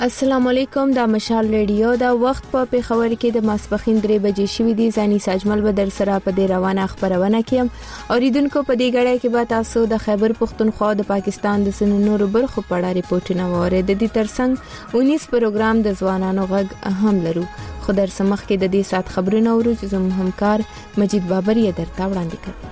السلام علیکم. دا مشال ریډیو دا وخت په پیښور کې د ماسپخین 3 بجې شوې دي. ځاني ساجمل به در سره په دې روانه خبرونه کوم. اوریدونکو په دې غړې کې به تاسو د خیبر پختونخوا د پاکستان د سننورو برخو په اړه ریپورتونه واورئ. د دې ترڅنګ 19 پروګرام د ځوانانو غږ هم لرو. خو در سمخ کې د دې سات خبرونه اورو چې زموږ همکار مجید بابر یې درته وړاندې کوي.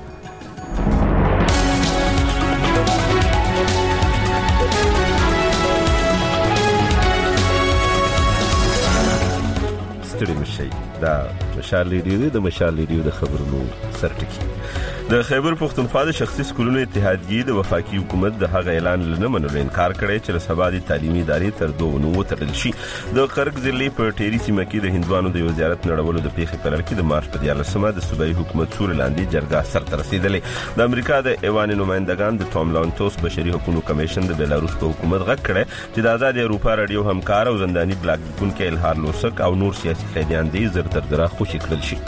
ستړي مشي دا مشال ریډیو د مشال ریډیو د خبرونو سرټکی. د خیبر پختونخوا د شخصي سکولونو اتحادیې د وفاقي حکومت د هغه اعلان نه منلو انکار کړی چې سبا د تعلیمي ادارې تر 2 وتړل شي. د قرق ضلع په ټيري سیمه کې د هندوانو د وزارت نړولو د پیښې په اړه کې د مارچ په 14مه د صوبایي حکومت سور لاندې جرګه سره رسیدلې. د امریکا د ایوان نمائندگان د ټام لانټوس بشري حقوقو کمیشن د بیلاروس په حکومت غږ کړی چې د آزاد اروپا رادیو همکار او زنداني بلاک لیکونکي الهار لوسک او نور سیاسي قیدیان دې زر تر زره خوشي کړل شي.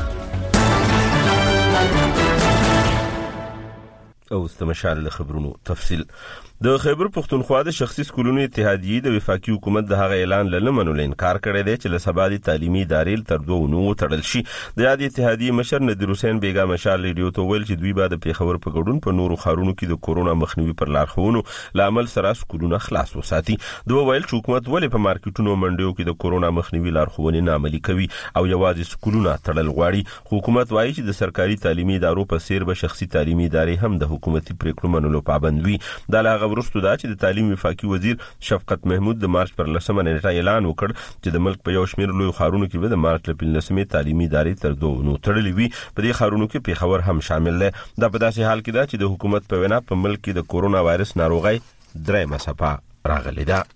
او استمشال خبرونو تفصیل. د خیبر پختونخوا د شخصي سکولونو اتحادیې د وفاقي حکومت د هغه اعلان له منلو انکار کړی دی چې له سبا د تعلیمي ادارې تر 2 وتړل شي. د یاد اتحادیې مشر نذیر حسین بیگا مشال ریډیو ته ویل چې دوی بعد پیښور په ګډون په نورو ښارونو کې د کورونا مخنیوي پر لارښوونو لامل سره سکولونه خلاص وساتي. دوی ویل چې حکومت ولې په مارکیټونو منډیو کې د کورونا مخنیوي لارښوونې نه عملي کوي او یوازې سکولونه تړل غواړي. حکومت وایي چې د سرکاري تعلیمي ادارو په څیر به شخصي تعلیمي ادارې هم د حکومتي پریکړو منلو پابند وي. دا لا غوښتو دا چې د تعلیم وفاقي وزیر شفقت محمود د مارچ پر 10مه نیټه اعلان وکړ چې د ملک په یو شمېر لوی ښارونو کې به د مارچ په 15مه تعلیمي ادارې تر 2 تړلې وي. په دې ښارونو کې پیښور هم شامل دی. دا په داسې حال کې ده چې د حکومت په وینا په ملک کې د کورونا وایرس ناروغي 3 صفه راغلي ده.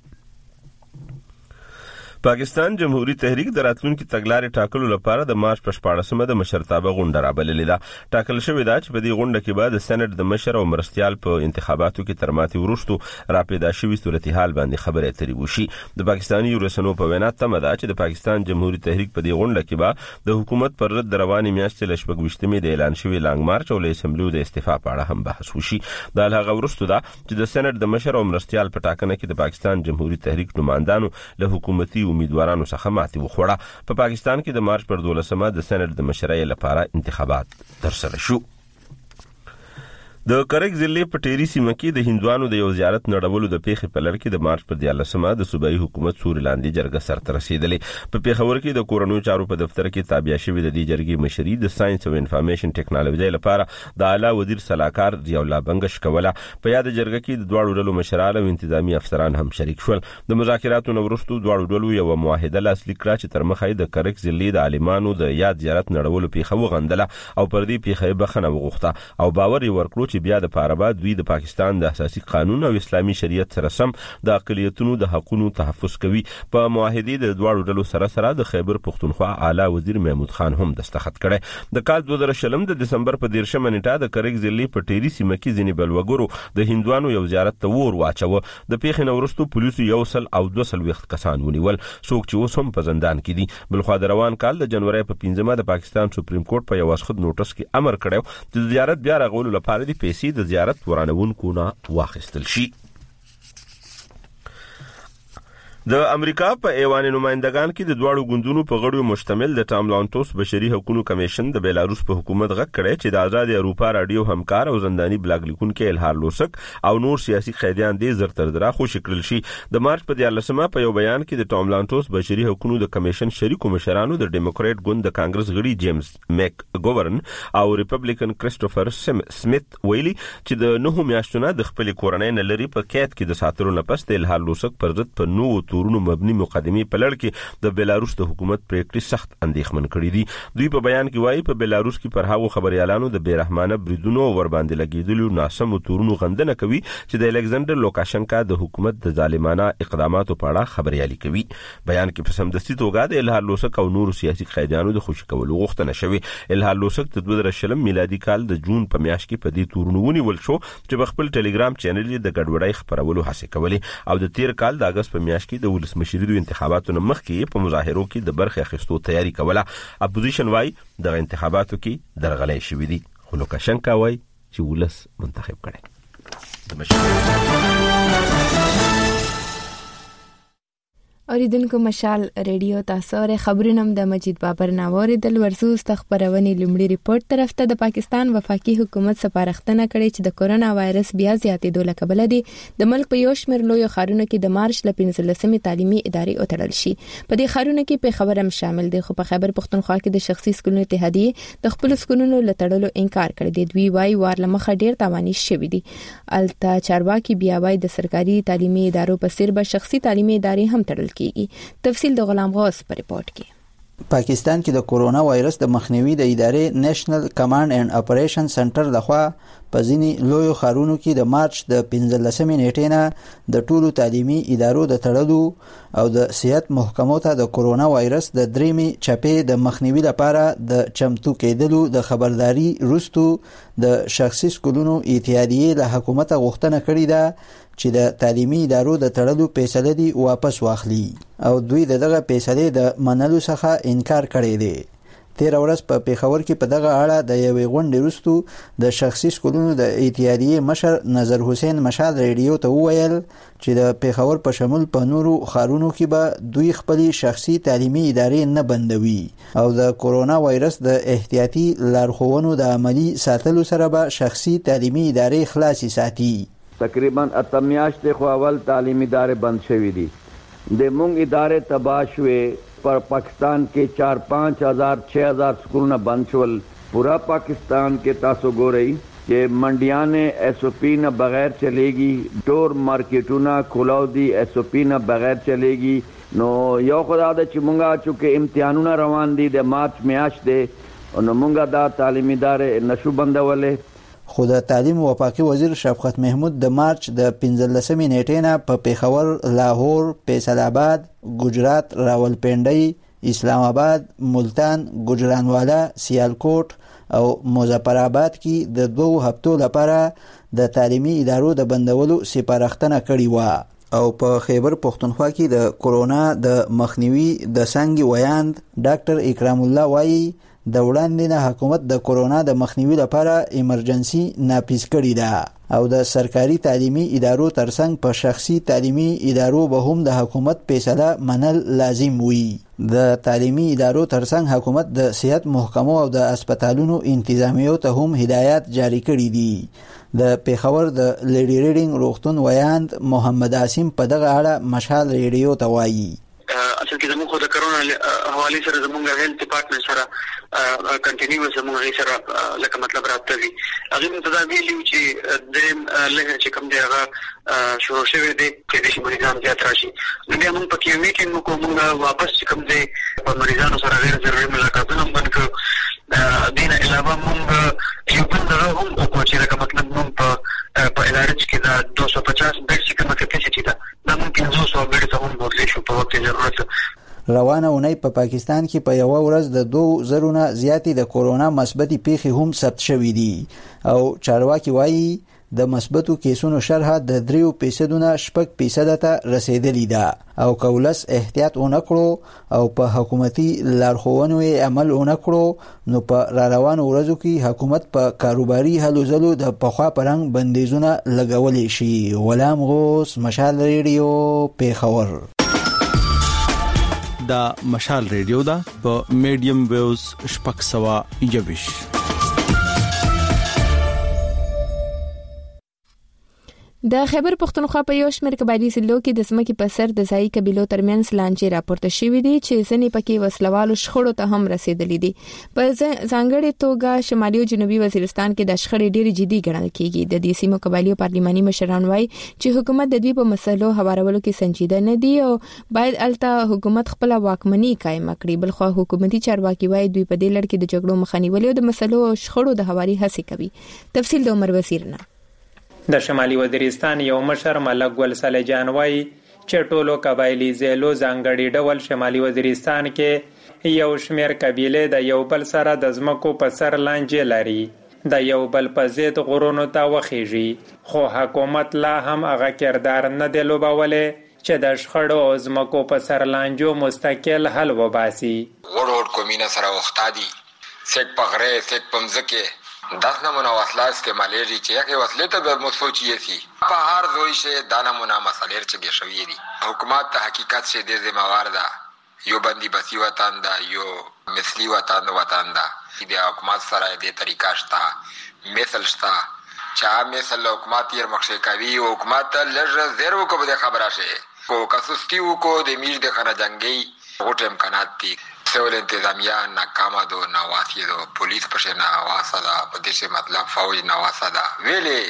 پاکستان جمهوریت تحریک د راتلونکي تګلارې ټاکلو لپاره د مارچ په 14مه د مشرتابه غونډه رابللې ده. ټاکل شوې ده چې په دې غونډه کې به د سېنات د مشر او مرستيال په انتخاباتو کې تر ماتې وروسته راپیدا شوې صورتحال باندې خبرې اترې وشي. د پاکستاني رسنیو په وینا تمه ده چې د پاکستان جمهوریت تحریک په دې غونډه کې به د حکومت پر رد روانې میاشتې ل 28مې د اعلان شوی لانګ مارچ او له اسمبلیو د استعفا په اړه هم بحث وشي. دا هغه وروسته ده چې د سېنات د مشر او مرستيال په ټاکنه کې د پاکستان جمهوریت تحریک نمائندانو له حکومتي امیدوارانو څخه ماتې وخوړه. په پاکستان کې د مارچ پر 12مه د سېنات د مشرۍ لپاره انتخابات ترسره شو. د قرق ضلع په ټيري سیمه کې د هندوانو د یو زیارت نړولو د پیښې په لړ کې د مارچ پر 14مه د صوبایي حکومت سور لاندې جرګه سره رسیدلې. په پیښور کې د کورونو چارو په دفتر کې تابع شوی د دې جرګې مشري د ساينس او انفارمیشن ټیکنالوژي لپاره د اعلی وزیر صلاحکار ضیاء الله بنگش کوله. په یاد جرګه کې د دوه ډلو مشران او انتظامی افسران هم شریک شول. د مذاکراتو وروسته دوه ډلو یو معاهده لاسلیک کړه چې تر مخه د قرق ضلع د عالمانو د یاد زیارت نړولو پیښه وغندله او پر دې پیښه بخنه وغوښته او باور یې ورکړو چې بیا د پاره دوی د پاکستان د اساسي قانون او اسلامي شریعت سره سم د اقلیتونو د حقوقو تحفظ کوي. په معاهده د دوه ډلو سره د خیبر پختونخوا اعلی وزیر محمود خان هم دستخط کړي. د کال 2020 د دسمبر په 13مه نیټه د قرق ضلع په ټيري سیمه کې ځینې بلوګرو د هندوانو یو زیارت ته ور واچو. د پیښې نورستو پولیسو 100 او 200 کسان ونیول، څوک چې اوس هم په زندان کې دي. بلخوا د روان کال د جنوري په 15مه د پاکستان سپریم کورټ په یو خود نوټس کې امر کړو چې د زیارت بیا راغولو لپاره د پیسې د زیارت ورانونکو نه واخیستل شي. د امریکا په ایوان نمائندگان کې د دوړو ګوندونو په غړو مشتمل د ټام لانټوس بشري حقوقو کمیشن د بیلاروس په حکومت غږ کړی چې د آزاد اروپا رادیو همکار او زنداني بلاک لیکونکي الهار لوسک او نور سیاسي قیدیان دې زر تر زره خوشی کړل شي. د مارچ په 14مه په یو بیان کې د ټام لانټوس بشري حقوقو د کمیشن شریکو مشرانو د ډیموکرات ګوند د کانګرس غړي جیمز میک ګورن او ریپبلیکن کریسټوفر سمیت ویلي چې د 9 میاشتونو د خپل کورنۍ نه لري په قید کې د ساتلو نه پس د الهار لوسک پر ضد په نو تورونو مبني مقدمه په لړ کې د بیلاروس د حکومت پریکړې سخت اندېښمن کړې دي. دوی په بیان کې وایي په بیلاروس کې پر هغو خبريالانو د بیرحمانه بریدونو ور باندې لګیدلو ناسمو تورونو غندنه کوي چې د الکساندر لوکاشنکا د حکومت د ظالمانه اقداماتو په اړه خبريالي کوي. بیان کې په سمدستي توګه د الهار لوسک او نور سیاسي قیدیانو د خوشی کولو غوښتنه شوې. الهار لوسک د 2020 میلادي کال د جون په میاشت کې په دې تورونو ونیول شو چې په خپل ټلګرام چینل یې د ګډوډۍ خبرولو هڅه کولې او د 13 کال د اگست په میاشت کې د ولس مشري د انتخاباتو مخکې په مظاهرو کې د برخه اخیستو تیاری کوله. اپوزیشن وای د انتخاباتو کې درغلې شوې دي، خو لوکاشنکا وای چې ولس منتخب کړي. اوریدونکو مشال ریډیو تاسو ر خبرونم د مجید بابر ناوړ د ورسوس تخبرونې لومړی ریپورت طرف ته د پاکستان وفاقي حکومت سپارښتنه کړې چې د کورونا وایرس بیا زیاتېدو لکبل دي د ملک په یو شمېر لوی ښارونو کې د مارچ ل 15مې تعلیمي ادارې اوتړل شي. په دې ښارونو کې په خبرم شامل دي، خو په خیبر پختونخوا کې د شخصي سکولونو اتحادیه د خپل سکولونو لټړلو انکار کړی دی. دوی وايي وارلمخه ډیر تاواني شوی دي. التا چارواکي بیا وايي د سرکاري تعلیمي ادارو په څیر به شخصي تعلیمي ادارې هم تړل تفصیل د غلام غوث پر ریپورت کې. پاکستان کې د کورونا وایرس د مخنیوي د ادارې نېشنل کمانډ اینڈ اپریشن سنټر لخوا په ځینې لوی ښارونو کې د مارچ د 15مې نیټې نه د ټولو تعلیمي ادارو د تړلو او د صحت محکمو ته د کورونا وایرس د درېمې چپې د مخنیوي لپاره د چمتو کېدلو د خبرداري وروسته د شخصي سکولونو اتحادیې له حکومت غوښتنه کړې ده چې د تعلیمي ادارو د تړلو فیصله دی واپس واخلي او دوی دغه فیصله د منلو څخه انکار کړی دی. 13 ورځ په پیښور کې په دغه اړه د یوې غونډې وروسته د شخصي سکولونو د اتحادیې مشر نظر حسین مشال ریډیو ته وویل چې د پیښور په شمول په نورو ښارونو کې به دوی خپل شخصي تعلیمي ادارې نه بندوي او د کورونا وایرس د احتیاطي لارښوونو د عملی ساتلو سره به شخصي تعلیمي ادارې خلاصي ساتي. تقریبا 8 میاشتې خو اول تعلیمي ادارې بند شوې دي. د مونږ ادارې تباہ شوې. پر پاکستان کې 4-5 ہزار 6 ہزار سکولونه بند شول. پورا پاکستان کې تاسو ګورئ چې منډیانې ایس او پی نه بغیر چلےږي، ټول مارکیټونه کھولاو دي ایس او پی نه بغیر چلےږي. نو یو خدای دا چې مونږه چې امتحانونه روان دي د مارچ میاشت دی، نو مونږه دا تعلیمي ادارې نشو بندولې. خو د تعلیم وفاقي وزیر شفقت محمود د مارچ د 15مې نیټې نه په پیښور، لاهور، فیصل آباد، ګجرات، راولپنډي، اسلام آباد، ملتان، ګجرانوالا، سیالکوټ او مظفر آباد کې د 2 هفتو لپاره د تعلیمي ادارو د بندولو سپارښتنه کړې و. او په خیبر پختونخوا کې د کورونا د مخنیوي د څنګه ویاند ډاکټر اکرام الله وایي د وړاندې نه حکومت د کورونا د مخنیوي لپاره ایمرجنسي نافذ کړې ده او د سرکاري تعلیمي ادارو ترڅنګ په شخصي تعلیمي ادارو به هم د حکومت فیصله منل لازم وي. د تعلیمي ادارو ترڅنګ حکومت د صحت محکمو او د هسپتالونو انتظامیو ته هم هدایات جاری کړي دي. د پیښور د لیډي ریډینګ روغتون ویاند محمد عاصم په دغه اړه مشال ریډیو ته وایي. اصل کې زموږ د کرونا حواله سره زموږ هیلث ډپارټمنټ سره کنټینیوس زموږ سره لکه مطلب راځي هغه متداوی لیو چې د له چې کوم دی هغه شروع شوی دی چې د مریضانو زیات راشي. نو بیا موږ په کې میټینګ کوو واپس چې کوم دی په مریضانو سره غیر ضروري ملاقاتونه بند کړو. دین علاوه موږ یو بل هم وکړو چې لکه مطلب موږ په ادارې کې دا 250 بیډ چې کومه کیپاسټي ده دا ممکن 200 بیډ ته هم بدلې شو په وخت ضرورت. روانه اونۍ په پاکستان کې په یو ورځ د 2000 نه زیاتې د کورونا مثبتي پیښې هم ثبت شوې دي او چارواکي وایي د مثبتو کیسونو شرح د 3% نه 6% ته رسیدلې ده او کولس احتیاط ونکړو او په حکومتي لارښوونو عمل ونکړو نو په روانو ورځو کې حکومت په کاروباري هلو ځلو د پخوا پرنګ بندیزونه لګولې شي. غلام غوث، مشال ریډیو، پیښور. دا مشال ریډیو دا په میډیم ویوز 621. د خیبر پختونخوا په یو شمېر قبایلي ضلعو کې د ځمکې په سر د ځایي قبیلو ترمنځ لانجې راپورته شوې دي چې ځینې پکې وسلوالو شخړو ته هم رسیدلې دي. په ځانګړې توګه شمالي او جنوبي وزیرستان کې د شخړې ډېرې جدي ګڼل کېږي. د دې سیمو قبایلي پارلماني مشران وایي چې حکومت د دوی په مسلو هوارولو کې سنجیده نه دی او باید الته حکومت خپل واکمني قائم کړي. بلخو حکومتي چارواکي وایي دوی په دې لړ کې د جګړو مخه نیولې او د مسلو او شخړو د هواري هڅې کوي. تفصیل د عمر وزیر نه. د شمالي وزیرستان یو مشر ملک ګل صالح جان وایي چې ټولو قبایلی ضلعو ځانګړي ډول شمالي وزیرستان کې یو شمېر قبیلې د یو بل سره د ځمکو په سر لانجې لري، د یو بل په ضد غرونو ته وخیږي، خو حکومت لا هم هغه کردار نه دی لوبولی چې د شخړو او ځمکو په سر لانجو مستقل حل وباسي. غړوډ کومینه سره وختادي سیک پغره سیک پمزکه 10 نمونه وسله استعمالېږي چې یکه وسلې ته به متفوجي شي په هر ځای شه دا نمونه مسالې چې شوي دي. حکومت ته حقیقت شه د ذمہوار ده، یو بندي بسی وطن ده، یو مثلی وطن ده. د حکومت سره د طریقه شته مثل شته چې مثل حکومت یې مخشه کوي او حکومت لږ زیرو کو به خبره شي کو کسستیو کو د میج د خنا جنگي غوټ امکانات دي. سول انتظامیه ناکامه دو نواسیه دو پولیس پشه نواسه دا پدیشه مطلب فوج نواسه دا ویلی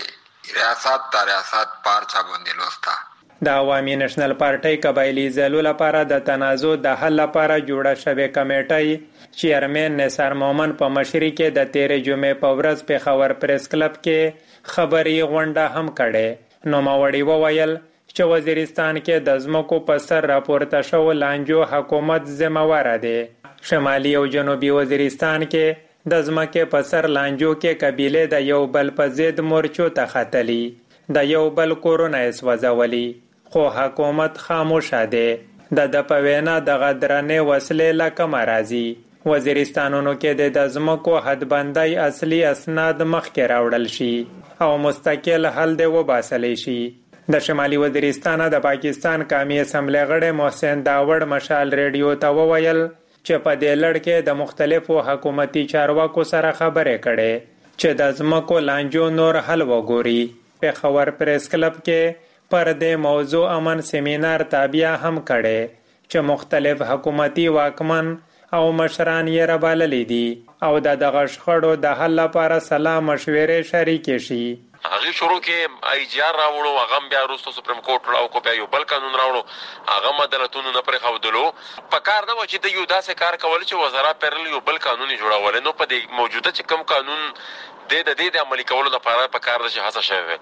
ریاست پارچا بونده لوستا. د عوامي نېشنل پارټۍ قبایلی ضلعو لپاره د تنازع د حل لپاره جوړه شوې کمیټۍ چیرمن نثار مومن په مشرۍ کې د 13 جمعې په ورځ پېښور پریس کلب کې خبري غونډه هم کړې. نوموړي وویل چې وزیرستان کې د ځمکو په سر راپورته شو لانجو حکومت ذمہوار دی. شمالي او جنوبي وزیرستان کې د ځمکې په سر لانجو کې قبیله د یو بل په ضد مورچو ته ختلی، د یو بل کورونه اسوځولي، خو حکومت خاموشه دی. د پوینا د غدرنې وسلې لکه راځي. وزیرستانونو کې د ځمکو حدبندۍ اصلي اسناد مخکې راوړل شي او مستقل حل دی وباسلی شي. د شمالي وزیرستان د پاکستان قومي اسمبلی غړی محسن داوړ مشال ریډیو ته وویل چې په دې لړ کې د مختلفو حکومتي چارواکو سره خبرې کړي چې د ځمکو لانجو نور حل وګوري. پېښور پریس کلب کې پر دې موضوع امن سیمینار تابع هم کړي چې مختلف حکومتي واکمن او مشران یې رابللي دي او د دغه شخړو د حل لپاره سلا مشورې شریکې شي. هغه شروع کې آی جی آر راوړو، هغه بیا وروسته سپریم کورټ راو کو بیا یو بل قانون راوړو، هغه مدلتونو نه پرې خودلو. په کار نه و چې د یو داسې کار کول چې وزرا پرل یو بل قانوني جوړول. نو په دې موجوده چې کوم قانون د دې عملي کولو لپاره په کار د هڅه شوی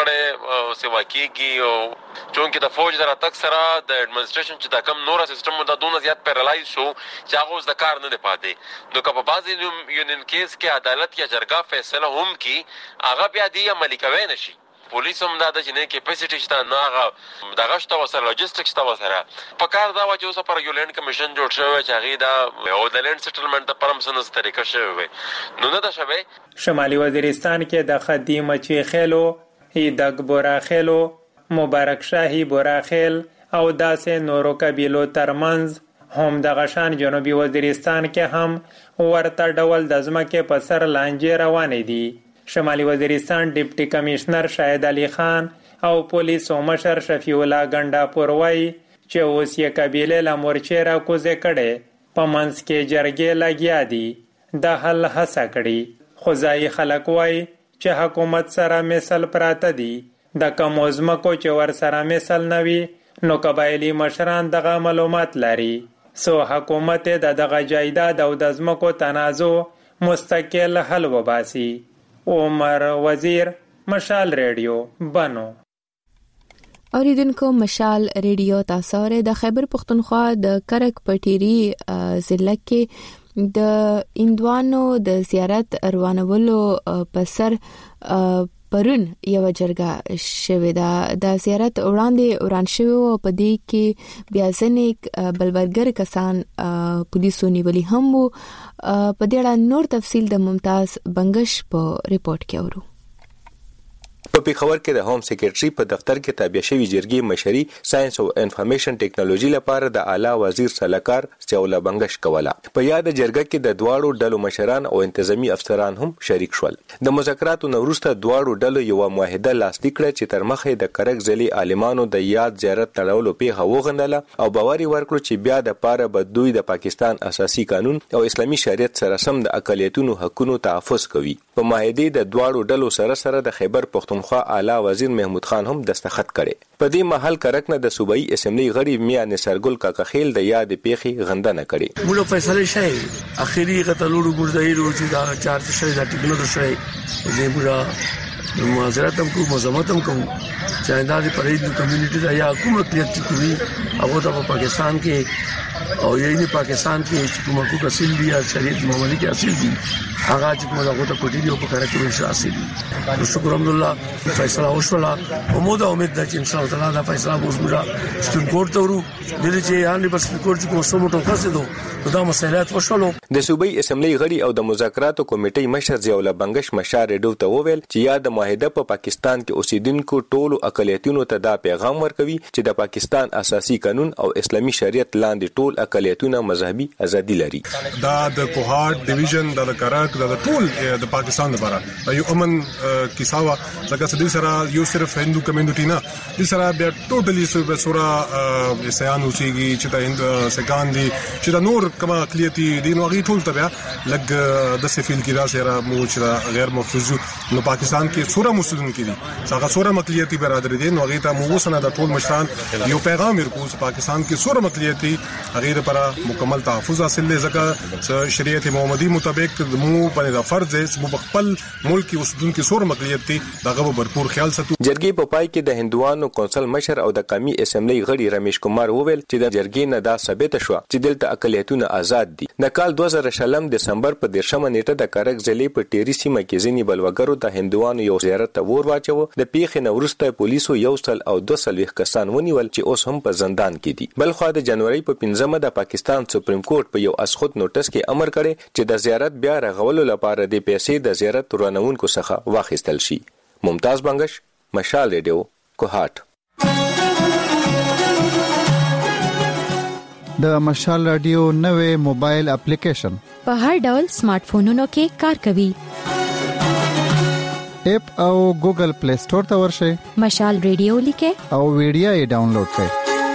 شخړه سیوا کیږي او چونکه د فوج در اتک سره د اډمنستریشن چې دا کم نور سیستم د دونه زیات پیرالایز شو چې هغه د کار نه پاتې. نو که په بعضی یونین کیس کې عدالت یا جرګه فیصله هم کی هغه بیا دی عملي کوي نشي. پولیس هم دا د جنې کیپاسټی شته نه هغه دغه شته وسره لوجستیک شته وسره په کار دا و چې اوس پر یو لند کمیشن جوړ شوی چې هغه دا او د لند سیټلمنټ د پرمسنس طریقه شوی نو نه دا شوی. شمالي وزیرستان کې د خدیمه چې خېلو هیدګ بوراخېلو مبارک شاهي بوراخېل او داسې نورو قبیلو ترمنځ هم د غشان جنوبي وزیرستان کې هم ورته ډول د ځمکې په سر لانجې روانې دي. شمالي وزیرستان ډیپټي کمشنر شاهد علي خان او پولیسو مشر شفیع الله ګنډاپور وایي چې اوس یې قبیلې له مورچې راکوزې کړې، په منځ کې جرګې لګیا دي د حل هڅه کړي. خو ځایي خلک وایي چې حکومت سره مثل پراته دي، د کمو ځمکو چې ور سره مثل نه وي نو قبایلي مشران دغه معلومات لري. سو حکومت د دغه جایداد او د ځمکو تنازع مستقل حل وباسي. عمر وزیر، مشال ریډیو، بنو. اوریدونکو مشال ریډیو تاسو د خیبر پختونخوا د کرک پټيري ضلع کې د اندوانو د زیارت روانولو په سر پرون یو جرګه شوې ده. د زیارت وړاندې وران شوی او په دې کې بیا ځنې بلبرګر کسان پولیسو نیولي هم وو. په دې اړه نور تفصیل د ممتاز بنگش په ریپورت کې اورو. په پیښور کې د هوم سیکریټري په دفتر کې تابع شوی جرګې مشري ساينس او انفارمیشن ټیکنالوژي لپاره د اعلی وزیر سلاکار سیوله بنگش کوله. په یاد جرګه کې د دواړو ډلو مشران او انتظامی افسران هم شریک شول. د مذاکراتو نورسته دواړو ډلو یو معاهده لاسلیک کړه چې تر مخه د کرک ځلي عالمانو د یاد زیارت تړلو پیښه وغندله او باور ورکړو چې بیا د پاره به دوی د پاکستان اساسي قانون او اسلامي شریعت سره سم د اقالیتونو حقوقو تحفظ کوي. په معاهده د دواړو ډلو سره د خیبر پختونخوا اعلی وزیر محمود خان هم دستخط کړي. په دې محل کرک نه د صوبایي اسمبلی غړي میا نصرګل کاکخیل د یاد پیښې غندنه کړي. موږ فیصله شای اخیری قتلولو ګرځایلو چې دا چارج شوی دا ټیکنالوژي شوی دې موږ معذرت هم کوو مزمت هم کوو چې دا د پرېد کمیونټي دا یا حکومت کې کوي هغه د پاکستان کې او یې نه پاکستان کې چې کومه کو اصل دي یا شریعت معاملې کې اصل دي هغه چې موږ غوته پټی دی او په کار کې انشاء دي. شکر الحمدلله فیصله وشوله او موږ د امید ده چې ان شاء الله تعالی دا فیصله وشوه سپریم کورټ ته ورو د دې چې هاني پر سپریم کورټ کوم څه موټو خاصه دا مسایلات وشولو. د صوبایي اسمبلی غړي او د مذاکراتو کمیټې مشر ضیاءالله بنگش مشار ریډیو ته وویل چې یا د معاهده په پاکستان کې اوسیدونکو ټولو اقلیتونو ته دا پیغام ورکوي چې د پاکستان اساسي قانون او اسلامي شریعت لاندې ټول اقلیتونه مذهبي ازادي لري. دا د کوهات ډیویژن د کرک د ټول د پاکستان لپاره یو امن کیساوه ځکه چې سره یو صرف هندو کمیونټي نه د سره بیا ټوټلی سورا سیان اوسېږي چې د هند سکان دي چې د نور کما اقلیتي دي نو غي ټول تبع لګ د سفیل کې دا سره مو چې غیر محفوظ نو پاکستان کې سورا مسلمانان کې دي څنګه سورا اقلیتي برادر دي نو غي ته مو وسنه د ټول مشران یو پیغام ورکوس پاکستان کې سورا اقلیتي غیر پر مکمل تحفظ حاصل لږه شریعت محمدي مطابق مو پر د فرض مو خپل ملک اوسدونکو سورا اقلیتي دغه برپور خیال ساتو. جرګې په پای کې د هندوانو کونسل مشر او د قومي اسمبلی غړي رمیش کمار وویل چې د جرګې نه دا ثابت شو چې دلته اقلیتونه آزاد دي. د کال 2020 دسمبر په 10 نیټه د کرک ضلع په ټيري سیمه کې ځینی بلوګرو د هندوانو یو زیارت ته ور واچو. د پیښې نورسته پولیسو یو سل او 200 کسان ونیول چې اوس هم په زندان کې دي. بلخو د جنوري په 15 د پاکستان سپریم کورټ په یو اسخط نوټس کې امر کړی چې د زیارت بیا رغولو لپاره د پیسې د زیارت رانونکو څخه واخیستل شي. ممتاز بنگش، مشال ریډیو، کوهات. د مشال رادیو نوې موبایل اپلیکیشن په هر ډول سمارټ فونونو کې کار کوي. اپ او ګوګل پلی سٹور ته ورشئ، مشال ریډیو لیکئ او ویډیو یې ډاونلوډ کړئ.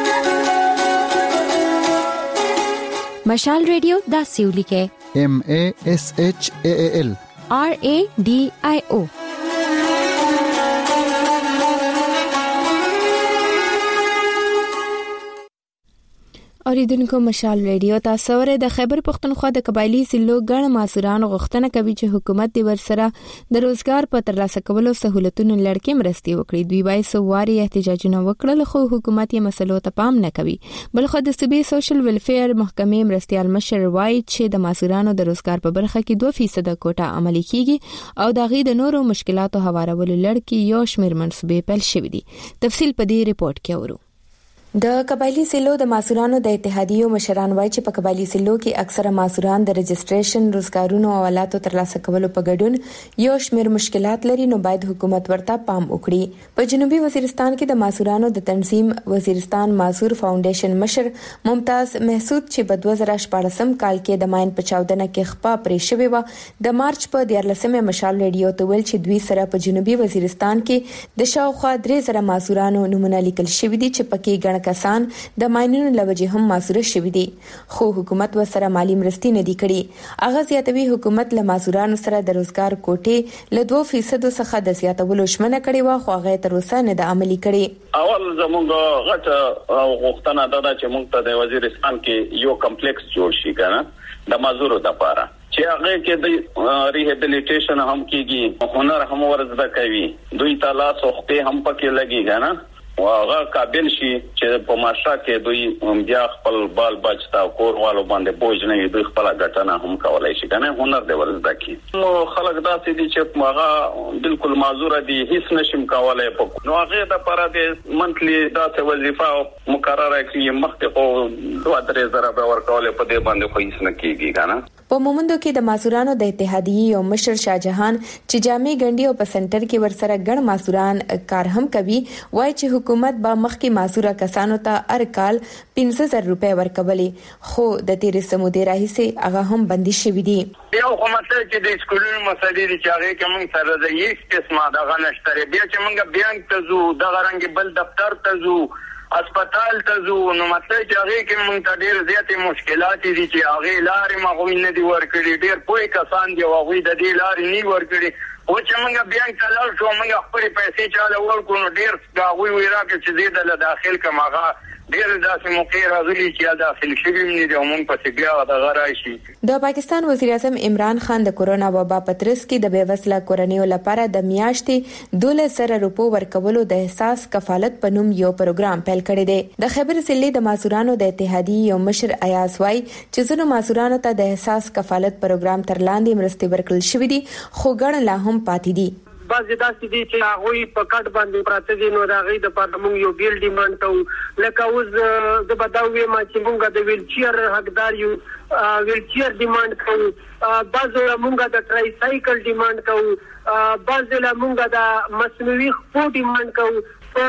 مشال ریډیو داسې ولیکئ MASHAAL RADIO. اوریدونکو مشال ریډیو تاسو ورته د خیبر پختونخوا د قبایلی ضلعو ګڼ ماسوران غوښتنه کوي چې حکومت د ورسره د روزګار په ترلاسه کولو سہولتونو لړکې مرستي وکړي. دوی وايي سواري احتجاجونه وکړل خو حکومت یې مسلو ته پام نه کوي. بلخو د صوبې سوشل ویلفیر محکمې مرستيال مشر وايي چې د ماسورانو د روزګار په برخه کې 2% کوټه عملي کیږي او د غي د نورو مشکلاتو هوارولو لړکې یو شمېر منصوبې پیل شوې دي. تفصیل په دې ریپورت کې اورو. د قبایلی ضلعو د ماسورانو د اتحادیو مشران وایي چې په قبایلی ضلعو کې اکثره ماسوران د رجسټریشن روزګارونو او حالاتو ترلاسه کولو په ګډون یو شمېر مشکلات لري نو باید حکومت ورته پام وکړي. په جنوبي وزیرستان کې د ماسورانو د تنظیم وزیرستان ماسور فاونډیشن مشر ممتاز محسود چې په 2014 کال کې د ماین په 14 کې خپه پرې شوی و د مارچ په 14 مشال ریډیو ته ویل چې دوی سره په جنوبي وزیرستان کې د شاوخوا 3000 ماسورانو نمونه لیکل شوی دي چې پکې ګڼ کسان د ماینونو لوجه هم ماسوره شوی دي خو حکومت ورسره مالی مرستي نه دی کړي. هغه زیاتوي حکومت له ماسورانو سره د روزګار کوټې له 2% څخه د زیاتولو شمنه کړي و خو هغه تر اوسه نه د عملي کړي. اول زموږ غټ غوښتنه ده چې موږ ته د وزیرستان کې یو کمپلیکس جوړ شي کنه د مازورو لپاره چې هغه کې د ریهابیلیټیشن هم کیږي هنر هم ورزده کوي دوی تالا سوخته هم پکې لګي کنه واغه قابل شي چې په ماشا کې دوی بیا خپل بال بچتا کور والو باندې بوج نه دوی خپل غټنه هم کولای شي کنه هنر دی ورزده کی نو خلک داسې دي چې ماغه بالکل معذور دي هیڅ نشم کولای په نو هغه د لپاره د منتلی داسې وظیفه مقرره کړي مخکې او 2-3 به ورکول په دې باندې خو هیڅ نه کیږي کنه. په مومندو کې د ماسورانو د اتحادیې او مشر شاهجهان چې جامع ګنډي او په سنټر کې ورسره ګڼ ماسوران کار هم کوي وایي چې حکومت با مخکې ماسوره کسانو ته هر کال 15000 روپۍ ورکولې خو د تیرې سمودې راهیسې هغه هم بندي شوې دي. یو حکومت چې د سکولونو مسلې دي چې هغه کوم سره د هیڅ قسمه دغه نشته بیا چې موږ بیان ته زو دغه رنګ بل دفتر ته زو هسپتال ته زو نو مطلب چې هغه کې موږ ته ډېر زیاتې مشکلات دي چې هغه لارې مغوي نه دي ورکړي ډېر پوي کسان دی هغه د دې لارې نه ورکړي او چې موږ بیان کړل شو موږ خپل پیسې چاله ورکړو ډېر دا وی راکې چې دې د داخل کماغه ډېر داسې موقع راغلي چې داخل شوي نه دي او موږ پسې بیا دغه راشي. د پاکستان وزیر اعظم عمران خان د کورونا وبا په ترڅ کې د بېوزله کورنیو لپاره د میاشتې 12,000 روپو ورکولو د احساس کفالت په نوم یو پروګرام پیل کړی دی. د خیبر ضلع د معذورانو د اتحادیې یو مشر ایاز وای چې ځینو معذورانو ته د احساس کفالت پروګرام تر لاندې مرستې ورکړل شوې دي خو ګڼ لا هم پاتې دي. بعضې داسې دي چې هغوی په کټ باندې پراته دي نو د هغوی دپاره موږ یو بیل ډیمانډ کوو. لکه اوس زه به دا ووایم چې موږ د ویلچیر حقدار یو ویلچیر ډیمانډ کوو. بعضې له موږ د ټرایسایکل ډیمانډ کوو. بعضې له موږ د مصنوعي خپو ډیمانډ کوو.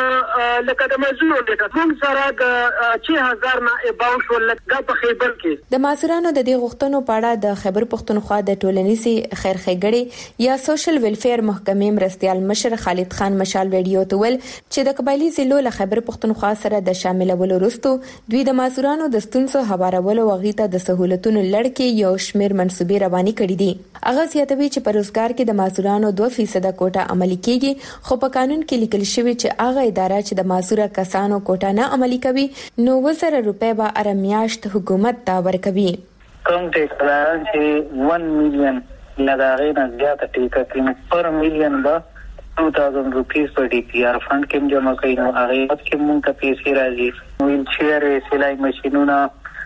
لکه د مزونو لکه موږ سره د 6000 نه اباو شو لکه په خیبر کې د معذورانو د دې غوښتنو په اړه د خیبر پښتونخوا د ټولنیزې خیر ښېګړې یا سوشل ویلفیر محکمې مرستیال مشر خالد خان مشال ویډیو ته ول چې د قبایلی ضلعو له خیبر پښتونخوا سره د شاملولو وروسته دوی د معذورانو د ستونزو هوارولو او غیته د سہولتونو لړکې یو شمیر منسوبې رواني کړې دي. هغه زیاتوي چې په روزګار کې د معذورانو 2% کوټه عملي کیږي خو په قانون کې لیکل شوی چې هغه اداره چې د معذوره کسانو کوټه نه عملي کوي نو 1000 روپے به ارمیاشت حکومت ته ورکوي. کوم ټیکلان چې 1 میلیون لږه نه زیاته ټیکه کینې پر میلیون به 2000 روپیز په ډي پی آر فند کې جمع کوي نو هغه کې مونږ ته پیسې راځي. ویل چیر سلای ماشينونه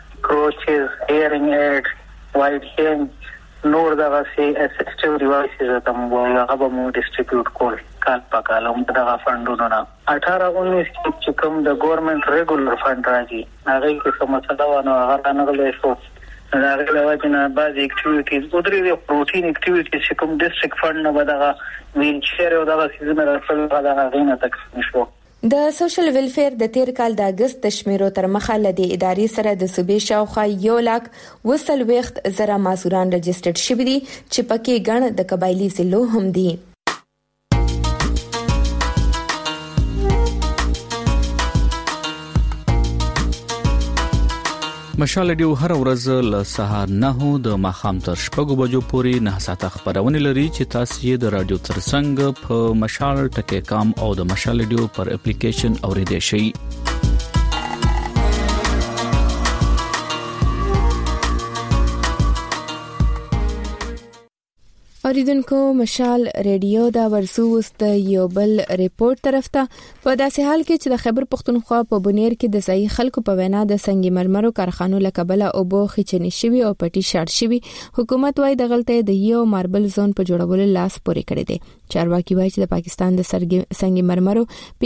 کروچز هیرینګ ایډ وایټ هینډ نور دغه سي اسسټیو ډیوایسز ته موږ هغه به موږ ډیسټریبیوټ کول کال په کال موږ دغه فندونه 18-19 چې کوم د ګورنمنت ریګولر فند راځي هغه کې کوم څه دا ونه هغه نه غلې شو هغه له وجنه بعض اکټیویټیز او درې پروتین اکټیویټیز چې کوم ډیسټریکټ فند نه بدغه ویل چیر او دغه سیزن راځي هغه غینه تکسین شو. د سوشل ویلفیر د تیر کال د اگست د شمیرو تر مخه لدی ادارې سره د صوبې شاوخوا 1,00,000 معذوران رجسټرډ شوي دي چې پکې ګڼ د قبایلی ضلعو هم دي. مشال ډیو هر ورځ له سهار 9 د ماخام تر شپږو بجو پورې 9 ساعته خبرونه لري چې تاسو یې د رادیو ترڅنګ په مشال ټکی کام او د مشال ډیو پر اپلیکیشن اوریدئ شئ. اوریدونکو مشال ریډیو دا ورسو است یو بل ریپورت طرف ته په داسې حال کې چې د خیبر پښتونخوا په بونیر کې د ځای خلکو په وینا د سنگ مرمرو کارخانو لکبله او بو خچنی شوی او پټي شاړ شوی حکومت وايي د غلطه د یو ماربل زون په جوړولو لاس پورې کړی دی. چارواکي وايي چې د پاکستان د سنگ مرمرو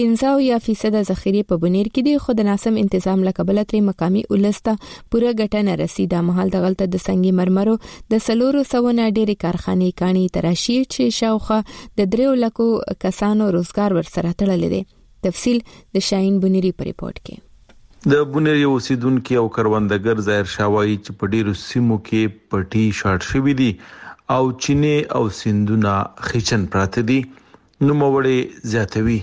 15% ذخیره په بونیر کې دي خو د ناسم تنظیم لکبله تر مقامي ولسته پوره ګټه نه رسیدا. مهال د غلطه د سنگ مرمرو د 400 نه ډېری کارخانې تراشی چې شاوخه د 3 لکو کسانو روزګار ورسره تړلې دي. تفصیل د شاهین بنيري په ریپورت کې. د بنيري اوسیدونکو او کروندګر ظاهر شاوای چې په ډیرو سیمو کې پټي شاړ شوی دي او چینه او سندونه خچن پراته دي نو موړې زیاتوي.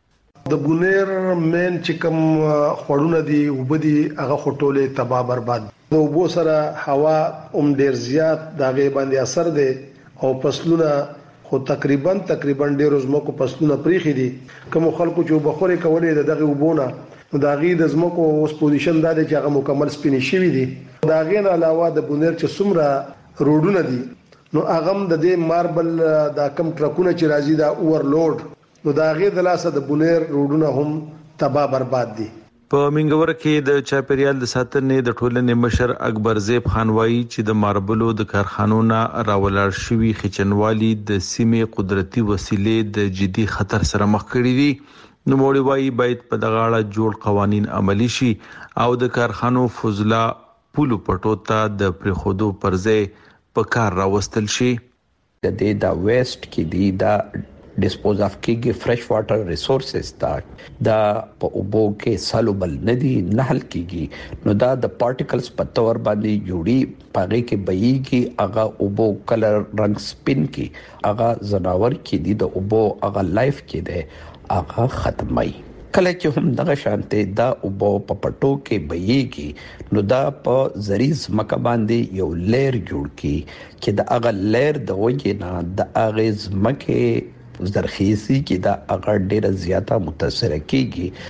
د بونیر مین چې کوم خړونه دي وبدي هغه خټولې تباہ برباد. د وبو سره هوا ډیر زیات دغه باندې اثر دی او فصلونه خو تقریبا ډیر زمکو فصلونه پریخي دي. کوم خلکو چې بخوري کولې دغه وبونه داغي د زمکو اوس پوزیشن دا چې هغه مکمل سپینې شوی دي. داغې نه علاوه د بونیر چې څومره روډونه دي نو هغه د دې ماربل د کم ټرکونه چې راځي دا اوورلوډ نو داغې د لاسه د بونیر روډونه هم تباہ برباد دي. په منګور کې د چاپریال د ساتنې د ټولنې مشر اکبر زیب خان وایي چې د ماربلو د کارخانو نه راولار شوی خچنوالي د سیمې قدرتي وسیلې د جدي خطر سره مخ کړي دي. نو موړي وایي باید په دغه اړه جوړ قوانين عملی شي او د کارخانو فضلا پولو پټو ته د پرخودو پرځای په کار راوستل شي. د دې دا ویسټ کې دی دا ډیسپوز اف کېږي فرش واټر ریسورسز دا په اوبو کې سالوبل ندي نه حل کېږي نو دا د پارټیکلز په تور باندې جوړي پاره کې بېږي اغه اوبو کلر رنگ سپین کې اغه زناور کې دي د اوبو اغه لایف کې ده اغه ختمي. کله چې هم دغه شانته دا اوبو په پټو کې بېږي نو دا په زریز مکه باندې یو لیر جوړ کی چې د اغه لیر د وجه نه د اغه مکه زرخیزي کې دا اگر ډیره زیاته متاثر کیږي.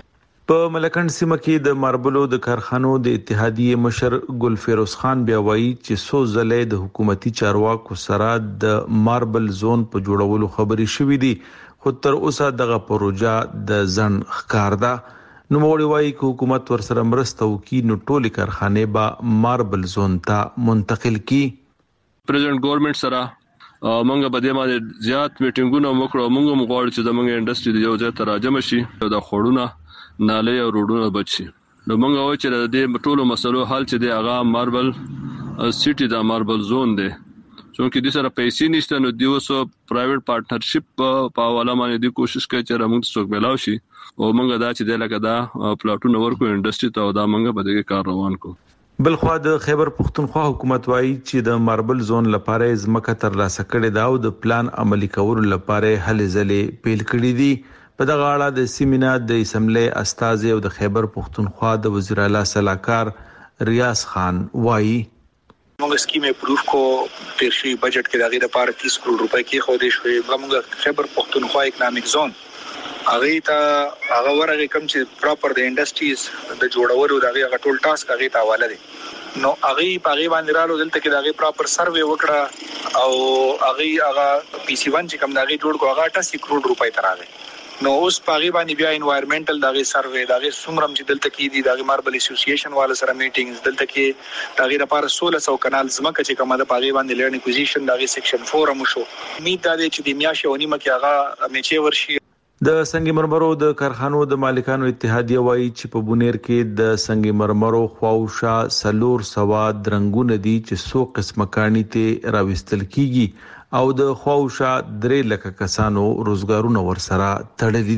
په ملکند سیمه کې د ماربلو د کارخانو د اتحادیې مشر ګل فیروز خان بیا وایي چې سو زلې د حکومتي چارواکو سره د ماربل زون په جوړولو خبرې شوې دي، خو تر اوسه دغه پروژه د ځن ښکار ده. نو موږ وایي چې حکومت ورسره مرسته وکړي نو ټولې کارخانې به ماربل زون ته منتقل کړي. پریزیدنت ګورنمنت سره مونږ به د باندې زیات میټینګونه وکړو. مونږ هم غواړو چې زموږ انډستری د یو ځای ته راجم شي، د خوړونه نالې او روډونه بچي. نو مونږ وایو چې د دې ټولو مسلو حل چې دی هغه ماربل سټي دا ماربل زون دی، څونکه د سره پیسې نشته نو دیو سو پرایویټ پارټنرشپ په حواله باندې د کوشش کوي چې موږ څوک ملاو شي او موږ دا چې د لکه دا پلاټونه ورکو انډستری ته او دا موږ به د کار روان کو. بلخوا د خیبر پختونخوا حکومت وایي چې د ماربل زون لپاره ځمکه ترلاسه کړې ده او د پلان عملي کولو لپاره هلې ځلې پیل کړې دي. په دغه اړه د سیمینار د اسمبلی استازي او د خیبر پختونخوا د وزیر اعلی صلاحکار ریاض خان وایي موږ سکیم اپروف کو تیرشي بجټ کې دغه لپاره 30 کروڑ روپے کې خو دې شوې. موږ خیبر پختونخوا اکونومیک زون هغه ته هغه ورغه کم چې پراپر د انډستریز د جوړولو دغه ټول ټاسک هغه ته حواله دي. نو هغه په باندې رالو دلته کې دغه پراپر سروې وکړه او هغه پی سی 1 چې کوم دغه جوړ کو هغه 80 کروڑ روپے تراغه. نو اوس پاغي باندې بیا انوایرنمنټل دغه سروې دغه سومرم چې دلته کې دي دغه ماربل اسوسییشن والا سره میټینګز دلته کې دغه لپاره 1600 کنال زمکه چې کومه د پاغي باندې لرن اکوزیشن دغه سیکشن 4 هم شو. امید ده چې د میاشتې ونیمه کې هغه میچې ورشي. د سنگ مرمرو د کارخانو د مالکانو اتحادیه وایي چې په بونیر کې د سنگ مرمرو خواوشا سلور سوا درنګونه دي چې سو قسمه کانی ته راوستل کیږي او د خواوشا 3 لک کسانو روزګارونه ورسره تړلي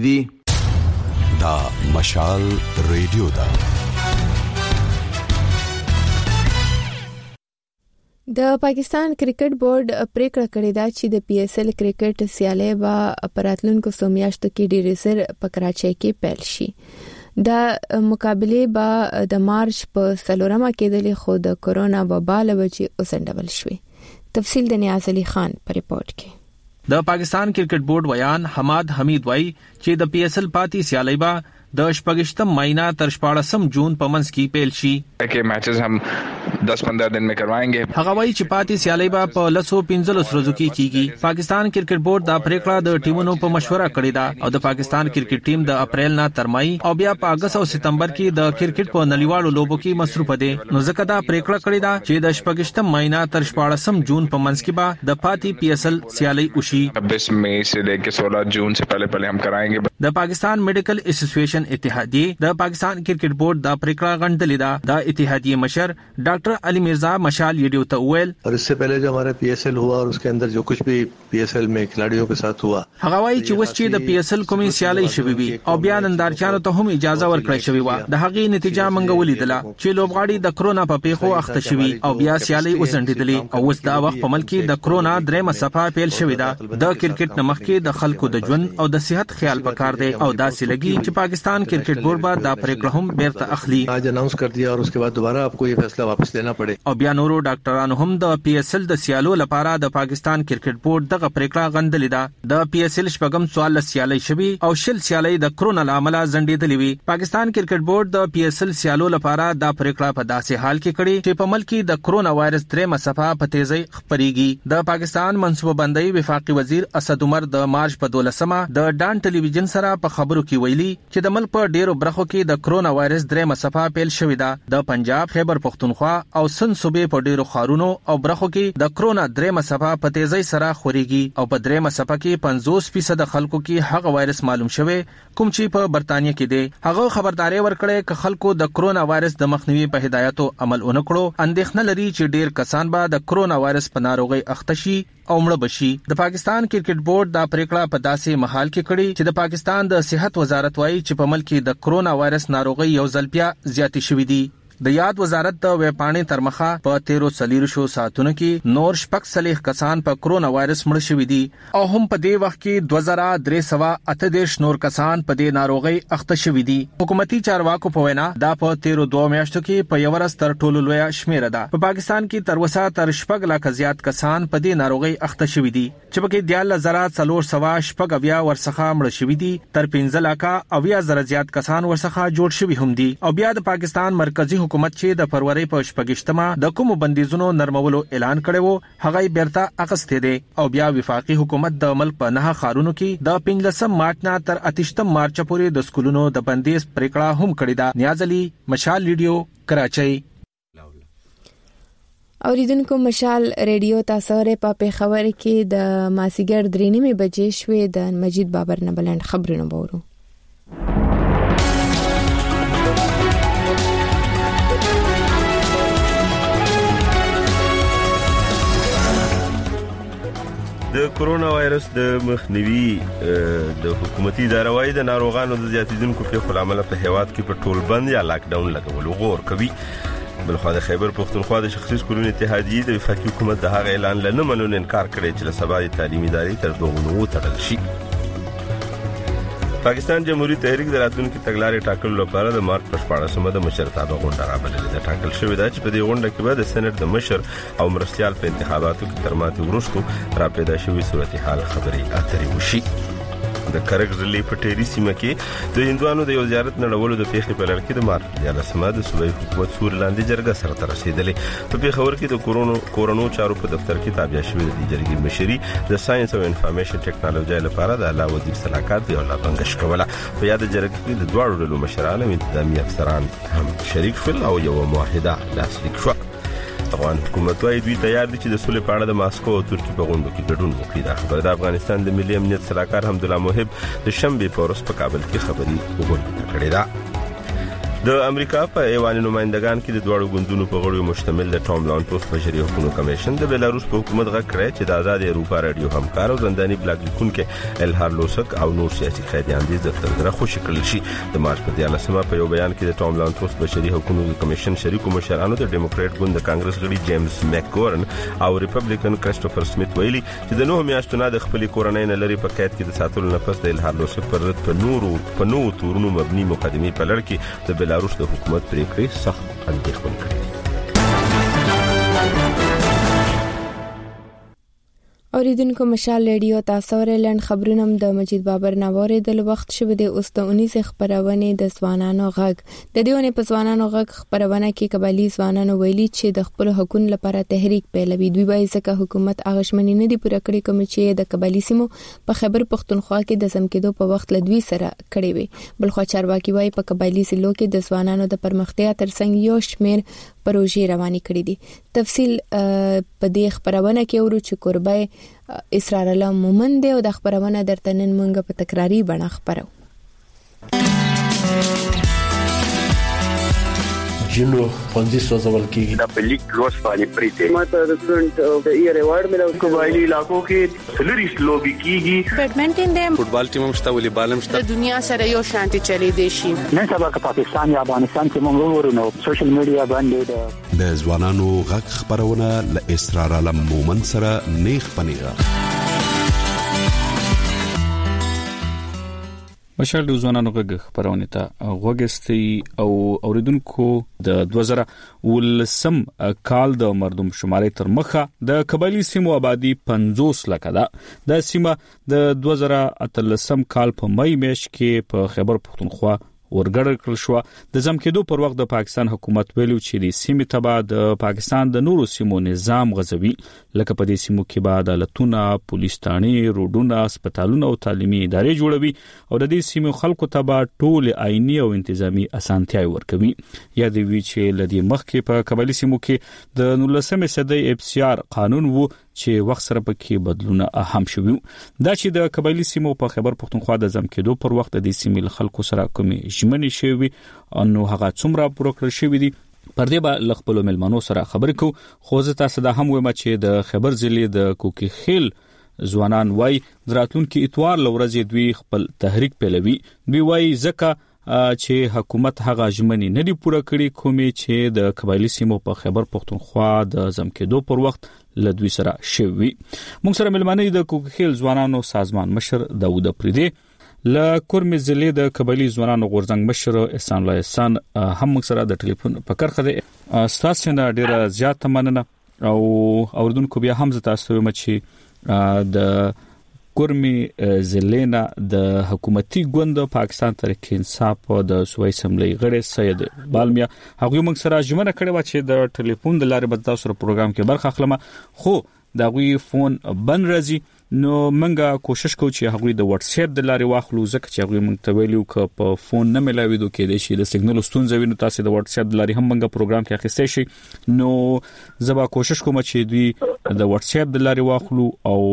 دي. دا مشال ریډیو دا د پاکستان کرکټ بورډ پریکړه کړې ده چې د پی ایس ایل کرکټ سیالي به پراتلونکو سومیاشتو کې ډېر زر په کراچۍ کې پیل شي. د مقابله به د مارچ په 4مه کې د خو د کورونا وبا له وجې اوسندول شوې. تفصیل د نیاز علي خان پر رپورت کې. د پاکستان کرکټ بورډ ویان حماد حمید وایي چې د پی ایس ایل پاتې سیالي به د 14 مहीना تر 14 جون په منځ کې پیل شي. کې میچز هم 10-15 दिन में करवाएंगे. هغه وایي چې پاتې سیالي به په 15 ورځو کې کیږي. پاکستان کرکټ بورډ دا پریکړه د ټیمونو په مشوره کړې ده او د پاکستان کرکټ ټیم د اپریل نه تر مای او بیا په اگست او سپتمبر کې د کرکټ په نړیوالو لوبو کې مصروف دي. نو ځکه دا پریکړه کړې ده چې د 14 مहीना تر 14 جون په منځ کې به د پاتې پی ایس ایل سیالي وشي. 26 मई से लेकर 16 जून से पहले हम कराएंगे. د پاکستان میډیکل اسوسییشن اتحادیه د پاکستان کرکټ بورډ دا پریکړه غندلې ده. د اتحادیه مشر ڈاکٹر علی مرزا مشال ریڈیو تو ویل اور اس سے پہلے جو ہمارا پی ایس ایل ہوا اور اس کے اندر جو کچھ بھی پی ایس ایل میں کھلاڑیوں کے ساتھ ہوا هغوی چې وس چې د پی ایس ایل کومي سیالي شوی وي او بیا نندارچانو ته هم اجازه ورکړی شوی و. د هغې نتیجه منګ ولیدله چې لوبغاړي د کرونا په پیښو اخته شوی او بیا سیالي وسنډېدلې او اوس دا وخت په ملک کې د کرونا درېمه صفه پیل شوی ده. د کرکټ نمخ کې د خلکو د ژوند او د صحت خیال پکار دی او دا سلګي چې پاکستان کرکټ بورډ به دا پریکړه هم بیرته اخلي. آج اناؤنس کر دیا اور اس کے بعد دوبارہ آپ کو یہ فیصلہ واپس لینا پڑے. او بیا نورو ډاکټرانو هم د پی ایس ایل د سیالو لپاره د پاکستان کرکټ بورډ دغه پریکړه غندلې ده. د پی ایس ایل شپږم سوال سیالي شوی او شل سیالي د کرونا لامل ځنډېدلې وي. پاکستان کرکټ بورډ د پی ایس ایل سیالو لپاره دا پریکړه په داسې حال کې کړې چې په ملک کې د کرونا وایرس درېمه صفه په تیزی خپريږي. د پاکستان منصوبه بندي وفاقي وزیر اسد عمر د مارچ په 12مه د ډان ټلویزیون سره په خبرو کې ویلي چې د ملک په ډیرو برخو کې د کرونا وایرس درېمه صفه پیل شوې ده. د پنجاب، خیبر پختونخوا او سند صوبې په ډیرو خارونو او برخو کې د کرونا درېمه صفه په تیزی سره خوريږي او په درېمه صفه کې 50% خلکو کې هغه وایرس معلوم شوی کوم چې په برتانیې کې دی. هغه خبرداري ورکړې چې خلکو د کرونا وایرس د مخنیوي په هدایتو عمل ونکړو. اندېښنه لري چې ډیر کسان به د کرونا وایرس په ناروغي اخته شي او مړه بشي. د پاکستان کرکټ بورډ دا پریکړه په داسې محل کې کړې چې د پاکستان د صحت وزارت وایي چې په ملک کې د کرونا وایرس ناروغي یو ځل بیا زیاتې شوې دي. د یاد وزارت د ویپاڼې تر مخه په 13 ساعتونو کې نور شپږ سلیخ کسان په کرونا وایرس مړ شوي دي او هم په دې وخت کې 2338 نور کسان په دې ناروغي اخته شوي دي. حکومتي چارواکو په وینا دا په 13 میاشتو کې په یو ورځ تر ټولو لوی شمیره ده. په پاکستان کې تر وسه تر 6 لک زیات کسان په دې ناروغي اخته شوي دي چې پکې 1,470 ورڅخه مړ شوي دي. تر 15 لک 80,000 زیات کسان ورڅخه جوړ شوي هم دي. او بیا د پاکستان مرکزی حکومت چې د فروری په 28مه د کوم بندیزونو نرمولو اعلان کړو هغه بیرته اخسته دي. او بیا وفاقي حکومت د ملک په 9 ښارونو کې د 15 مارچ نه تر 28 مارچ پورې د سکولونو د بندیز پریکړه هم کړې ده. نیاز علي، مشال ریډیو، کراچۍ. اوریدونکو مشال ریډیو تاسو په پیښور کې د ماسیګر 3:30 بجې شوې د مجید بابر نه بلند خبرونه وورو. د کرونا وایرس د مخنیوي د حکومتي ادارې د ناروغانو د زیاتیدونکو پیښو لامل په هیواد کې په ټول بند یا لاک ډاون لګول غوړ کوي. بلخو د خیبر پختونخوا د شخصي سکولونو اتحادیې د وفاقي حکومت د هغه اعلان له نه منلو انکار کړی چې له سبا د تعلیمي ادارې تر دغه وتړل شي. پاکستان جمهوریت تحریک د راتلونکو تګلارې ټاکلو لپاره د مارچ په 14مه د مشرتابه غونډه رابللې ده. ټاکل شوې ده چې په دې غونډه کې به د سېنات د مشر او مرستيال په انتخاباتو کې تر ماتې وروسته را پیدا شوې صورتحال خبرې اترې وشي. د کرک ضلع په ټيري سیمه کې د هندوانو د یو زیارت نړولو د پیښې په لړ کې د مارچ 14مه د صوبایي حکومت سور لاندې جرګه سره رسیدلې. په پیښور کې د کورونو چارو په دفتر کې تابع شوې د جرګې مشري د ساينس او انفارمیشن ټیکنالوژي لپاره د اعلی وزیر صلاحکار دی او لا بنګش کوله. په یاد جرګه کې د دوه ډلو مشران او انتظامی افسران هم شریک شول او یو موحده لاسلیک شو. افغان حکومت وايي دوی تیار دي چې د سولې په اړه د ماسکو او ترکیې په غونډو کې ګډون وکړي. دا خبره د افغانستان د ملي امنیت صلاحکار حمدالله محب د شنبه په ورځ په کابل کې خبري وغوښتنه کړې ده. د امریکا په ایوان نمائندگان کې د دوړو ګوندونو په غړو مشتمل د ټام لانټوس بشري حقوقو کمیشن د بیلاروس په حکومت غږ کړی چې د آزاد اروپا رادیو همکار او زنداني بلاک لیکونکو الهار لوسک او نور سیاسي قیدیان دي د تر خوشی کړل شي. د مارچ په 13مه په یو بیان کې د ټام لانټوس بشري حقوقو کمیشن شریکو مشرانو د ډیموکرات ګوند د کانګرس غړي جیمز میکګورن او ریپبلیکن کرستوفر سمیت ویلي چې د 9 میاشتو نه د خپل کورنۍ نه لري په قید کې د ساتلو نفس د الهار لوسک پر رد په نورو تورونو مبني مقدمې په لړ کې د بیلاروس د حکومت پریکړې سخت اندېښمن کړې. اوریدونکو مشال ریډیو تاسو ورلند خبرونه د مجید بابر نواره د وخت شوه د اوستونی خبرونه د ځوانانو غږ د دیونه په ځوانانو غږ خبرونه کې قبایلی ځوانانو ویلي چې د خپل حقوقو لپاره تحریک پیلوي. دوی وايي چې حکومت اغشمنی نه دی پوره کړی کوم چې د قبایلی سیمو په خیبر پختونخوا کې د زمکدو په وخت لدوی سره کړی وي. بلخو چارواکي وايي په قبایلی سیلو کې د ځوانانو د پرمختیا ترڅنګ یو شمیر پروژې روانې کړې دي. تفصیل په دې خبرونه کې ورو چې قربای اسرار الله مومند او د خبرونه درته نن مونږ په تکراری بڼه خبرو. جنو خوندې سوزول کیږي د پلیک کروس باندې پریته ماته د سټډنټ د ایئر ایوارډ ملو قبایلی علاقو کې سلریس لوبي کیږي. بیډمنټن د فوټبال ټیم هم شته، والیبال هم شته. د دنیا سره یو شانتي چلی دی شي. نن سبا که پاکستان یا افغانستان کې موږ ورونو سوشل میډیا باندې د ځوانانو غږ خبرونه ل اسرار علم مومن سره نیخ پنیغه. مشال د ځوانانو غږ خبرونه ته غوږستي او اوریدونکو د 2019 کال د مردم شمارې تر مخه د قبایلی سیمو آبادی 50 لک ده. د سیمه د 2013 کال په مې میاشت کې په خیبر پختونخوا ورګړل کړل شو. د زمکدو پر وخت د پاکستان حکومت ویلو چې د سیمې تبع د پاکستان د نورو سیمو نظام غزوي، لکه په دې سیمو کې به عدالتونه، پولیس ټانې، روډونه، هسپتالونه او تعلیمي ادارې جوړوي او د دې سیمو خلکو تبع ټول آئینی او انتظامی اسانتیاوي ورکوي. یا د وی چې لدی مخکې په قبایلی سیمو کې د 19 صدۍ FCR قانون وو چې وخت سره پکې بدلونه اهم شوي. دا چې د قبایلی سیمو په خیبر پختونخوا د زمکدو پر وخت د سیمې خلکو سره کومي ژمنې شوي انو هغه څومره پوره کړل شوی دي پر دې به خپل ملمنو سره خبرې کو. خو زه تاسو د هم وایم چې د خیبر ضلع د کوکی خیل ځوانان وای دراتلون کې اتوار لورځي دوی خپل تحریک پیلوي. دوی وای ځکه چې حکومت هغه ژمنې نه دی پوره کړې کومې چې د قبایلی سیمو په خیبر پختونخوا د زمکدو پر وخت لدوی سره شوی. موږ سره ملمنه د کوکخیل ځوانانو سازمان مشر داوود پریدي، ل کورمې ضلع د قبایلی ځوانانو غورځنګ مشر احسان الله احسان هم موږ سره د ټلیفون په کرخه ده. تاسو نه ډیره زیات مننه او اوردونکو بیا هم تاسو ته چې د کورمې ضلع د حکومتي ګوند پاکستان تحریک انصاف د صوبایي اسمبلی غړي سید بالمیا هغه موږ سره ژمنه کړې و چې د ټلیفون د لارې به تاسو سره پروګرام کې برخه اخلم، خو دا غوي فون بند راځي. نو منګه کوشش کوو چې هغه د واتس اپ د لارې واخلو، ځکه چې هغه موږ ته ویلو ک په فون نه ملاوي دوه کې د شي د سیګنال ستونزې وینو، تاسو د واتس اپ د لارې هم منګه پروګرام کې اخیستئ شي. نو زبا کوشش کوم چې دوی د واتس اپ د لارې واخلو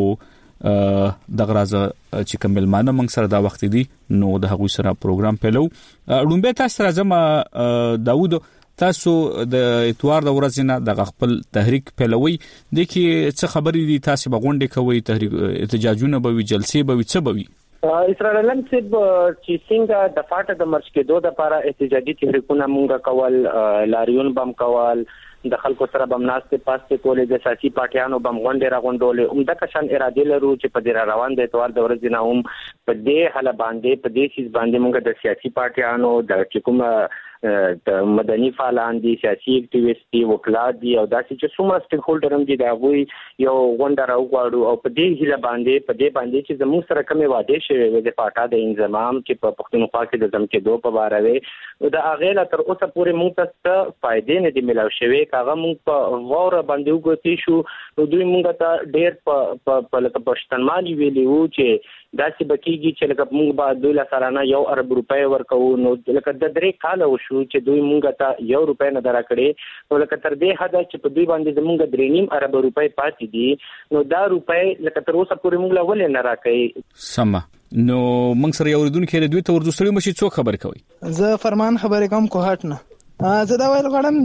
او د غرازه چې کمل مانه موږ سره دا وخت دی نو د هغه سره پروګرام پیلو. لومبه تاسو راځم داوود، تاسو د اتوار د ورځې نه د خپل تحریک پیلوي د کی څه خبرې دي؟ تاسو بغونډه کوي، تحریک احتجاجونه به وي، جلسې به وي، څه به وي؟ اسرائیل سب چې څنګه د فاټه د مرچ کې دوه لپاره احتجاجي تحریکونه مونږ کول، لاریون بم کول، د خلکو سره بم ناشته پاسته کولې، د سیاسي پارټیانو بم غونډې راغونډولې، عمده کشان اراده لرو چې په دې روان د اتوار د ورځې نه هم په دې حاله باندې په دې سیس باندې مونږ د سیاسي پارټیانو د کوم د مدني فعالان دي، سیاسي اکټیویسټ دي، وکلات دي او داسې چې څومره سټیک هولډرم دي دا وی یو غونډه راوغواړو او په دې هیله باندې په دې باندې چې زموږ سره کومه وعده شوی و د پاټا د انضمام چې په پښتونخوا کې د زمکدو په اړه وي دا اغه لا تر اوسه پورې موږ ته فائدې نه دي ملو شوی. کاغه موږ په غوړه باندې وګورئ شو نو دوی موږ ته ډېر په لکه پښتنمالي ویلي وو چې داسې بکیږي چې لکه موږ به دوی لسرانه 1 ارب روپۍ ورکو. نو لکه د 3 کال وشو چې دوی موږ ته 1 روپۍ نه درکړي، نو لکه تر دې حد چې په دوی باندې موږ 3.5 ارب روپۍ پاتې دي، نو دا روپۍ لکه تر اوسه پورې موږ لا ولې نه راکړي. سم نو موږ سره یو ردون کې دوی ته ورځوستړي مشي څو خبر کوي؟ زه فرمان خبرې کوم کوهټ نه. زه دا ویل غواړم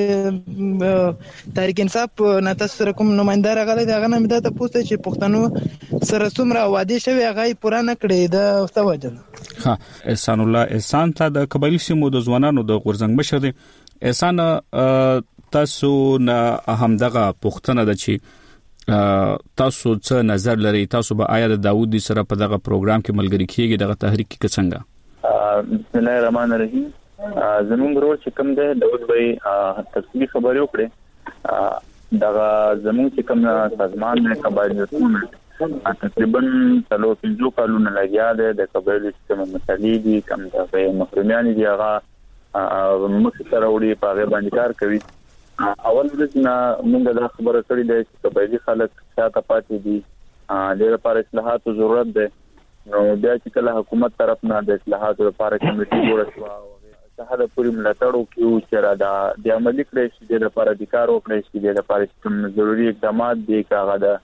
د تحریک انصاف نه تاسو سره کوم نمائنده راغلی دا غنه مده ته پوښتنه چې پښتنو سره څومره وعده شوی هغه پوره نه کړی دا څه وجه؟ ها احسان الله احسان ته د قبایلی سیمو د ځوانانو د غورځنګ مشر دی. احسان تاسو نه هم دغه پښتنه د چې تاسو څه نظر لري؟ تاسو به آیا د داوود سره په دغه پروګرام کې ملګری کیږي دغه تحریک کې څنګه؟ بسم الله الرحمن الرحیم. زمونږ ورور چې کوم دی داوود بھائی تفصیلی خبرې وکړي، دا زمونږ چې کوم سازمان نه قبایلیتونه تقریبا 3 کالونه لګیا دی د قبایلی چې کوم مسلې دي کوم د محرومیان دي هغه مخ سره وړي په هغه باندې کار کوي. اول ورځ نه موږ دا خبره کړې ده چې قبایلی خلک شاته پاتې دي، د لپاره اصلاحاتو ضرورت ده. نو بیا چې کله حکومت طرف نه د اصلاحاتو لپاره کمیټي جوړه شوه څه د پوری ملاتړ وکړو چې را د عملي کړی شي د لپاره د کار وکړي شي د لپاره کوم ضروري اقدامات دي کاغه د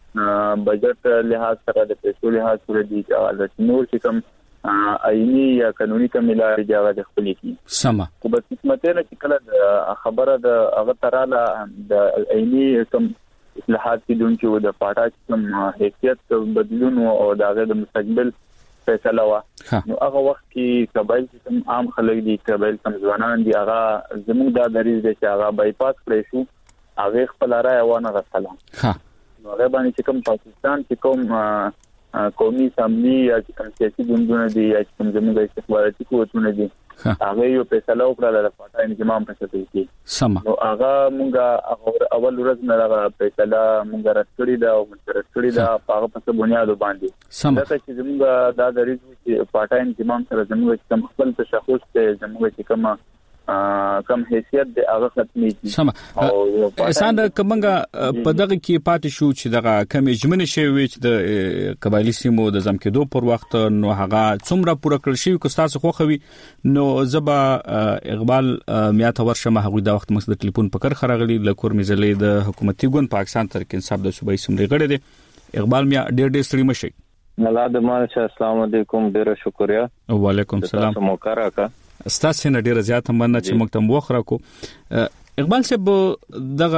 بجټ لحاظ سره د پیسو لحاظ سره دي چې نور چې کوم آئینی یا قانوني کملاري دی هغه د خپل کی سم کو بس قسمته نه چې کله د خبره د هغه تراله د آئینی کوم اصلاحات کې دون چې د پاټا کوم حیثیت بدلون او دغه د مستقبل فیصله وا. نو هغه وخت کې قبایل کوم عام خلک دي، قبایل کوم ځوانان دي، هغه زموږ د دریز دي چې هغه بایپاس کړی شو، هغه خپل رائے ونه غوښتله. نو هغه باندې چې کوم پاکستان کې کوم قومي اسمبلی یا کوم سیاسي ګوندونه دي یا کوم زموږ استخباراتي قوتونه دي هغه یو فیصله وکړه د پټای انضمام په څیر کې. نو هغه مونږه اول ورځ نه هغه فیصله مونږ راځړی دا او مونږ راځړی دا په هغه په بنیاد باندې دا چې زموږ دا د ریزو چې پټای انضمام سره زموږ کوم خپل تشخص ته زموږ کوم کم حیثیت د هغه ختمي دي. سم احسان کومګه په دغه کې پاتې شو چې دغه کم اجمنه شوی چې د قبایلی سیمو د زمکدو پر وخت نو هغه څومره پوره کړل شي کو تاسو خوخوي. نو زبا اقبال میات ورشمه هغه د وخت مسله ټلیفون پکر خراغلی لکور مزلې د حکومتي ګوند پاکستان تحریک انصاف د صوبایي اسمبلی غړي دي. اقبال میا ډېر ستړي مشي. الله دې ماشه السلام علیکم ډېر شکریا. وعلیکم السلام. تاسو مو کاراکا ستاسو نه ډیره زیاته مننه چې موږ تم وخره کو. اقبال صاحب دغه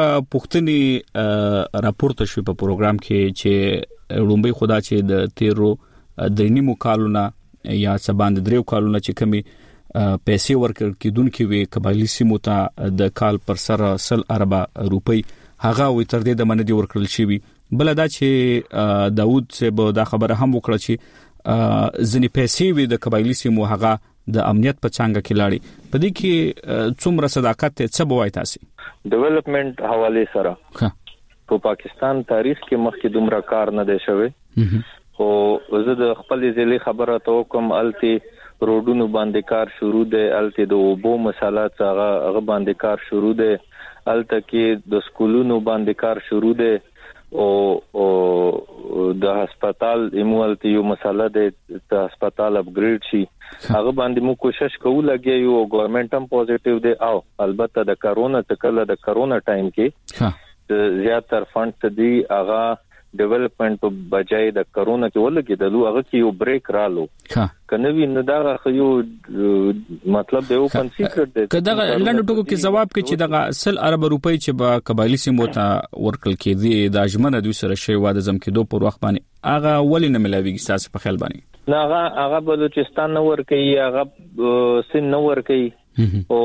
پښتني راپورته شو په پروګرام کې چې لومبي خدا چې د 13 کالونه یا سباند 3 کالونه چې کمی پیسې ورکړ کیدونکې وي قبایلی سیمو ته د کال پر سر 100 ارب روپی هغه وي تر دې د منډي ورکړل شي بل دا چې داوود صاحب دا خبره هم وکړه چې ځنی پیسې وي د قبایلی سیمو هغه د امنیت په څنګه کې لاړي په دې کې څومره صداقت څه بوای تاسو ډیولپمنٹ حواله سره په پاکستان تاریخ کې مخکې دومره کار نه دی شوی خو زه د خپل ځلې خبره ته کوم التي روډونو باندې کار شروع دی التي د اوبو مسالات هغه باندې کار شروع دی الته کې د سکولونو باندې کار شروع دی او د هسپتال ایموالتی یو مسله د هسپتال اپګریډ شي هغه باندې مو کوشش کوو لګي یو ګورنمنت هم پوزټیو دی او البته د کرونا تکله د کرونا ټایم کې زیاتر فند دی هغه ډیولپمنٹ په بجای د کرونا کې ولګیدلو هغه کې یو بریک رالو کنوی نه دا یو مطلب دی اوپن سیکرټ دی کدا لنډ ټکو کې جواب کې چې د 100 ارب روپۍ چې با قبایلی سیمو ته ورکل کېدی د اجمنه دوی سره شی واده زم کې دوه پر وخت باندې هغه ولې نه ملاويږي تاسو په خیال باندې نه هغه بلوچستان نه ورکي هغه سن نه ورکي او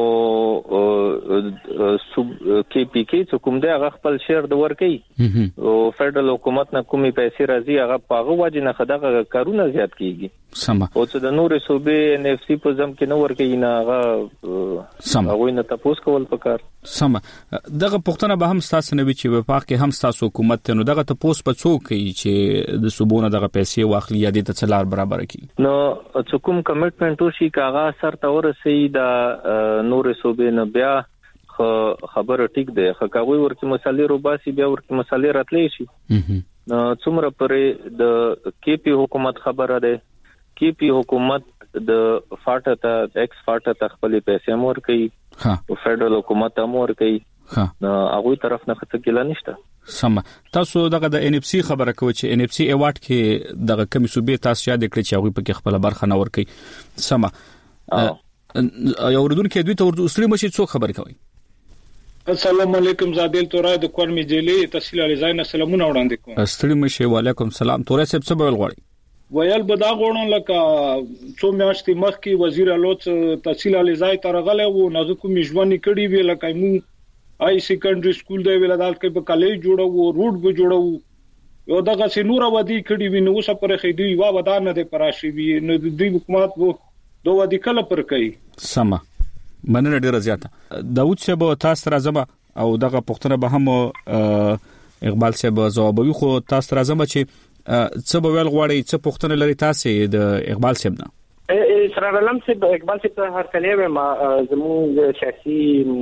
کې پی کې کوم دی هغه خپل شیر د ورکي او فدرال حکومت نه کومي پیسې راځي هغه پاغه وجه نه خدغه کارونه زیات کیږي سم او چې د نورې صوبې ان اف سی په زم کې نه ورکي نه هغه سم هغه نه تاسو کول پکار سم دغه پښتنه به هم تاسو نه وی چې وفاق کې هم تاسو حکومت نو دغه تاسو په څوک چې د صوبونه دغه پیسې واخلي یا د څلار برابر کی نو چې کوم کمټمنټ وشي کاغه سر تور سي د نورې صوبې نه بیا خبره ټیک ده خکاوي ورته مسالې روباسي بیا ورته مسالې راتلې شي څومره پرې د کې پی حکومت خبره ده کې پی حکومت د فاټه ته ایکس فاټه ته خپل پیسې مور کوي او فدرال حکومت امور کوي هغه طرف نه خطر کېلا نشته سم تاسو دغه د ان اف سی خبره کوي چې ان اف سی ایوارډ کې دغه کمی صوبې تاسو یاد کړئ چې هغه په کې خپل برخه نه ور کوي سم یو ردون کې دوی ته ورته اصلي مشي څو خبر کوي السلام علیکم زادل تورای د کور می جلی تحصیل علی زاین سلامونه وړاندې کوم استری مشي وعلیکم سلام تورای صاحب څه بول غواړي ویل بدا غوڼن لکه څو میاشتې مخکې وزیر الوت تحصیل علی زای ترغله وو نازکو میژوانی کړي وی لکه مو آی سیکنډری سکول دی ولادت کې په کالج جوړو روډ به جوړو یو دغه سينور ودی کړي وی نو اوسه پر خېدی وا ودان نه پراشي وی نو د حکومت وو دوه ودی کله پر کوي سم مننه ډیره زیاته داوود صاحب تاسو راځم او دغه پښتنه به هم اقبال صاحب جوابوي خو تاسو راځم چې څه به ول غواړي څه پښتنه لري تاسو د اقبال صاحب نه اسرار علم صاحب اقبال صاحب هر کله ما زموږ سیاسي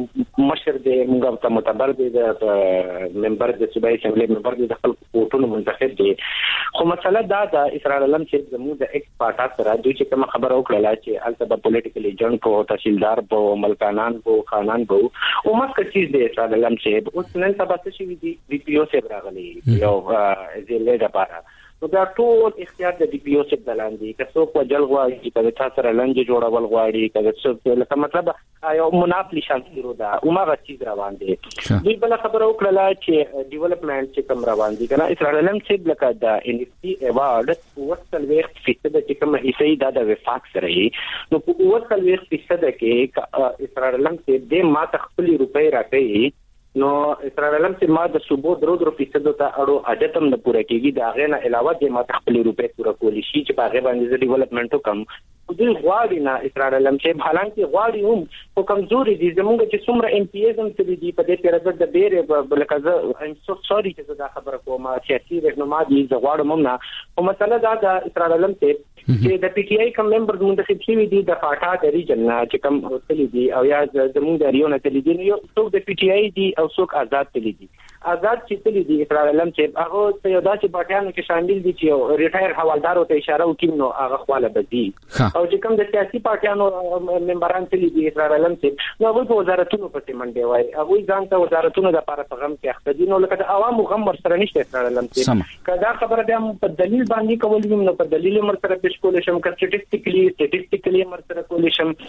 مشر دی موږ ته معتبر دی د ممبر د صوبایي اسمبلی ممبر دی د خلکو کوټونو منتخب دی خو مسله دا د اسرار علم صاحب زموږ د ایکس پارټا سره دوی چې کوم خبره وکړه چې البته پولیټیکل ایجنټ کو تحصیلدار په ملکانان کو خانان کو او مکه چیز دی اسرار علم صاحب اوس نن سبا څه شي دی پی او صاحب راغلی یو زیله د پاره نو دا ټول اختیار د ډي پی او سب دلاندې که څوک وجل غواړي کله تاسو سره لنګ جوړول غواړي کله څوک لکه مطلب یو مناپلی شانتي دا عمره چیز روان دي دوی بل خبره وکړه چې ډیولپمنٹ چې کوم روان دي کنه اسرائیل علم چې لکه د ان اف سی ایوارډ وصل وخت فیصد چې کوم حصہ د وفاق سره نو په وصل وخت فیصد کې اسرائیل علم چې د ما تخپل روپۍ راکړي نو اسرائیل علم چې ما د صوبو درو فیصد ته اړو اجتم نه پوره کیږي دا غیر نه علاوه د ما تخپل روپې پوره کولی شي چې په غیر باندې ډیولپمنٹ وکم دوی غواړي نه اسرائیل علم چې حالانکه غواړي هم په کمزوري دي زموږ چې څومره ام پی ایزم چې دي په دې پیرځ د بیره بلکې ایم سو سوري چې دا خبره کوم سیاسي رهنما دي غواړم هم نه او مسله دا د اسرائیل علم چې د پی ټی آی کوم ممبر منتخب شوی دي د فاټا د ریجن نه چې کوم تللی دي او یا زموږ د ریو نه تللی دي یو څوک د پی ټی آی دي او څوک آزاد تللی دي آزاد چې تللی دي اسرائیل علم چې هغه یو داسې پټیانو کې شامل دي چې ریټایر حوالدار ته اشاره وکړي نو هغه خواله بدی او چې کوم د سیاسي پارټیانو ممبران تللی دي اسرائیل علم چې نو هغه وزارتونو په منډه وای هغه ځان ته وزارتونو د لپاره پیغام کې اخته دي نو لکه د عوامو غم ورسره نشته اسرائیل علم چې کدا خبره ده په دلیل باندې کول نو په دلیل مرسته کول شم که سټټیسټیکلی مرسته کول شم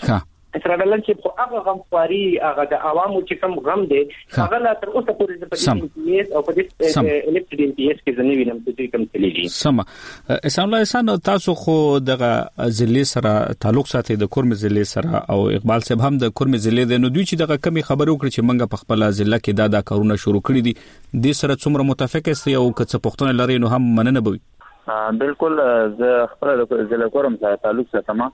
اسرائیل چې هغه غم خواري هغه د عوامو چې کوم غم دی هغه لا تر اوسه پورې د پدې او په دې الکټډ ام پی اس کې ځنی وینم چې کوم تللی سم اسلام الله احسان تاسو خو دغه ضلع سره تعلق ساتي د کورم ضلع سره او اقبال صاحب هم د کورم ضلع د نو دوی چې دغه کمی خبرو کړ چې منګه په خپل ضلع کې دا کارونه شروع کړی دي د سره څومره متفق است او کڅ پښتون لري نو هم مننه بوي بالکل زه خپل ضلع کورم سره تعلق ساتم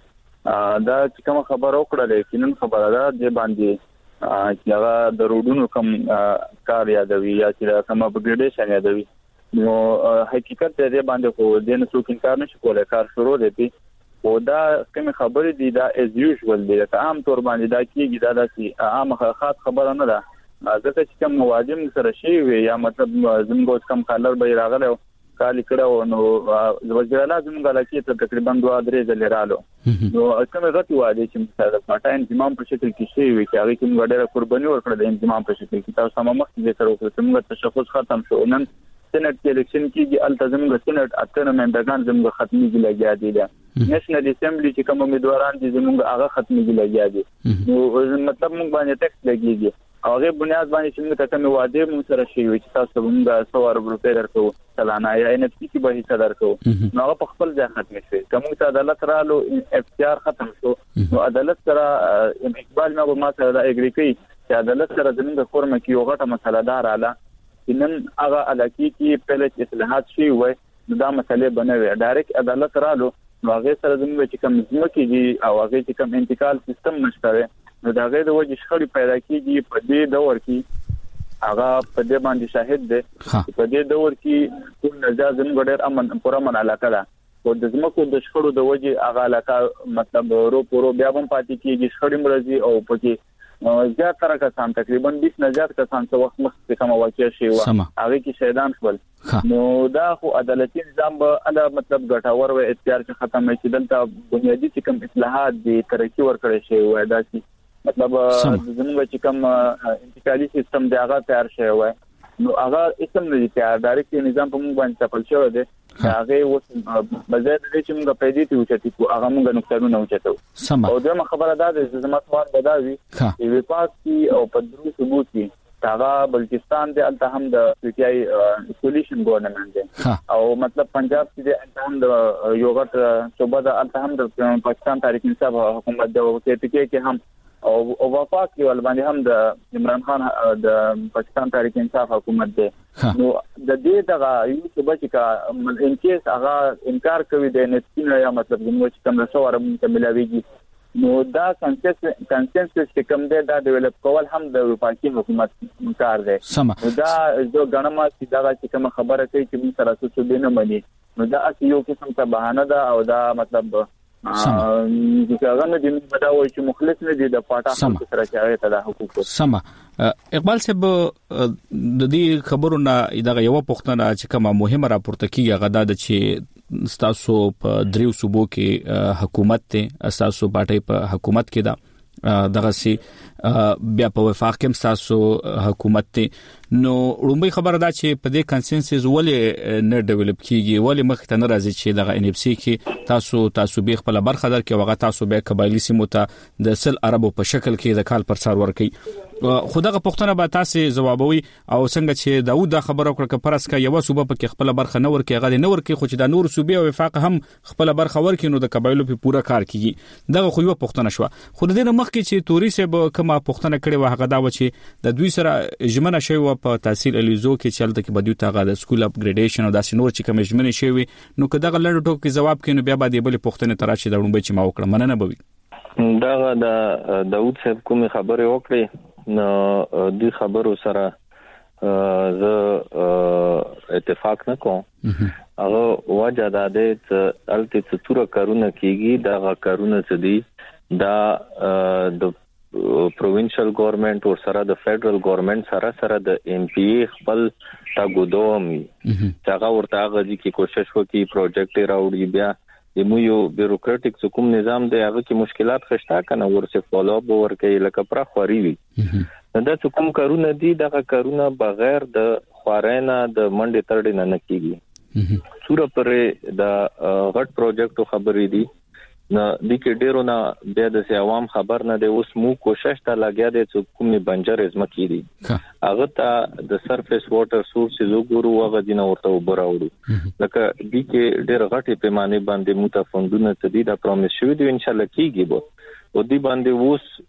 دا چې کوم خبر وکړل کینن خبره ده د باندې چې هغه د روډونو کوم کار یادوي یا چې کوم اپګریډیشن یادوي نو حقیقت دې باندې خو د نه څوک انکار نشي کولای کار شروع دی او دا کوم خبرې دي دا از یوزوال دي که عام طور باندې دا کیږي دا چې عام خاص خبره نه ده ځکه چې کوم مواجم سره شي وي یا مطلب زموږ کوم کالر به راغله کال کړه نو وزیر اعلی زموږ علاقې ته تقریبا 2-3 ځله رالو نو کومه غټي واده چې مثلا پټاین انضمام په شکل کې شي وي چې هغه کوم غډره قرباني ورکړه د انضمام په شکل کې تاسو هم مخکې سره وکړو موږ تشخص ختم شو نن سېنات کې الیکشن کېږي التزام سېنات اته ممبران زموږ ختمي کې لګیا دي نېشنل اسمبلی چې کوم امیدواران دي زموږ هغه ختمي کې لګیا دي نو مطلب موږ باندې ټیکس لګیږي هغه بنیاد باندې چې موږ ته کوم واده مو سره شي چې تاسو موږ 100 روپے درکو سلانه یا ان اف سی کې به حصہ درکو نو هغه په خپل ځای ختم شي کوم ته عدالت رالو اف سی آر ختم شو نو عدالت سره اقبال نو ما سره اګری کوي چې عدالت سره زموږ فورم کې یو غټه مسله دار اعلی نن هغه علاقې کې پهله اصلاحات شي وای دا مسلې بنوي ډایرکټ عدالت رالو نو هغه سره زموږ چې کوم ځمکې دي او هغه چې کوم انتقال سیستم نشته نو دا غیر د وجه شخړې پیدا کیږي په دې دور کې هغه په دې باندې شاهد دی په دې دور کې ټول نظام زموږ ډېر امن پرامن علاقه ده او د زمکو د شخړو د وجه هغه علاقه مطلب رو بیا هم پاتې کیږي شخړې مرزي او پکې زیات تر کسان تقریبا 20 نه زیات کسان څو وخت مخکې کوم واقعي شي هغه کې شهیدان شول نو دا خو عدالتي نظام به اله مطلب ګټاور و اختیار چې ختم شي دلته بنیادی چې کوم اصلاحات دي ترقی ورکړي شي وای دا چې مطلب زموږ چې کوم انتقالي سیستم دی هغه تیار شوی وای نو هغه اسم نه دي تیار ډایرکټ نظام په موږ باندې تپل شوی دی هغه اوس بځای د چې موږ پیدا کیو چې کو هغه موږ نقطهونه وچتو او دغه خبره ده چې زموږ سوال بداوي چې وپاس کی او په درو ثبوت کی هغه بلوچستان دی الته هم د پی ټی آی سولوشن ګورنمنت دی او مطلب پنجاب کې هم د یو غټ صوبه د الته هم د پاکستان تحریک انصاف حکومت د وکټ کې هم او وفاق کې ول باندې هم د عمران خان د پاکستان تحریک انصاف حکومت دی نو د دې دغه یو څه بچی کا ان کیس هغه انکار کوي د نتیجه یا مطلب زموږ چې کوم رسواره مکملويږي نو دا کنسنسس چې کوم دی دا ډیولپ کول هم د پاکستان حکومت کار دی نو دا جو غنما چې دا چې کوم خبره کوي چې موږ سره څه دینه مانی نو دا یو قسم ته بهانه ده او دا مطلب څنګه نه دي مداوي چې مخلص نه دي د پاټا سره چاوي ته د حقوق سم اقبال صاحب د دې خبرونه دغه یو پښتنه چې کومه مهمه راپورته کیږي غدا د چې تاسو په دریو صوبو کې حکومت ته تاسو پاټي په حکومت کې دا دغه سي بیا په وفاق کې تاسو حکومت ته نو رومبي خبره ده چې په دې کنسنسس ولې نه ډیولپ کیږي ولې مخ ته نه راځي چې دغه ان اف سی کې تاسو به خپل برخه در کې وغه تاسو به قبایلی سیمو ته د سل عربو په شکل کې د کال پر سار ورکي خدغه پښتنه به تاسو جوابوي او څنګه چې داوود دا خبره وکړه چې پرس کا یو صوبه په خپل برخه نه ورکي غاډي نه ورکي خو چې د نور صوبې او وفاق هم خپل برخه ورکي نو د قبایلو په پورا کار کیږي دغه خو یو پښتنه شو خو د دې مخ کې چې توري سه کومه پښتنه کړي و هغه دا و چې د دوی سره جمنه شوی و په تحصیل الیزو کې چلته کې بدیو تاغه د سکول اپګریډیشن او د سینور چې کوم جمنه شوی نو که دغه لړ ټوک کې جواب کینو بیا به بل پښتنه تراشي دړم به چې ما وکړه مننه بوي دا د داوود صاحب کوم خبره وکړي نو د خبرو سره زه اتفاق نه کوم هغه وجه دا ده چې الته څوره کارونه کیږي دا کارونه څه دي دا د پروینشل ګورنمنت او سره د فدرل ګورنمنت سره د ام پی خپل تاګودومي هغه ورته هغه چې کوشش وکړي پروجیکټ راوړي بیا د یو بیروکراټیک حکومت نظام دی هغه کې مشکلات خشتا کنه ورسه فالو اپ ورکړي لکه پر خوري وي دا کوم کارونه دي دا کارونه بغیر د خوارینه د منډه ترډه نه کیږي صورت پر د غټ پروجیکټ خبرې دي نو د کې ډیرو نه بیا د عوام خبر نه دی. اوس مو کوشش ته لګیا دي چې کومې بنجر ازمکې دي هغه ته د سرفیس واټر سورسز وګورو هغه دینه ورته وبراوړو. لکه د کې ډیر غټي پیمانه باندې متفندونه تدې دا پروميس شوی دی ان شاء الله کیږي به او دی باندې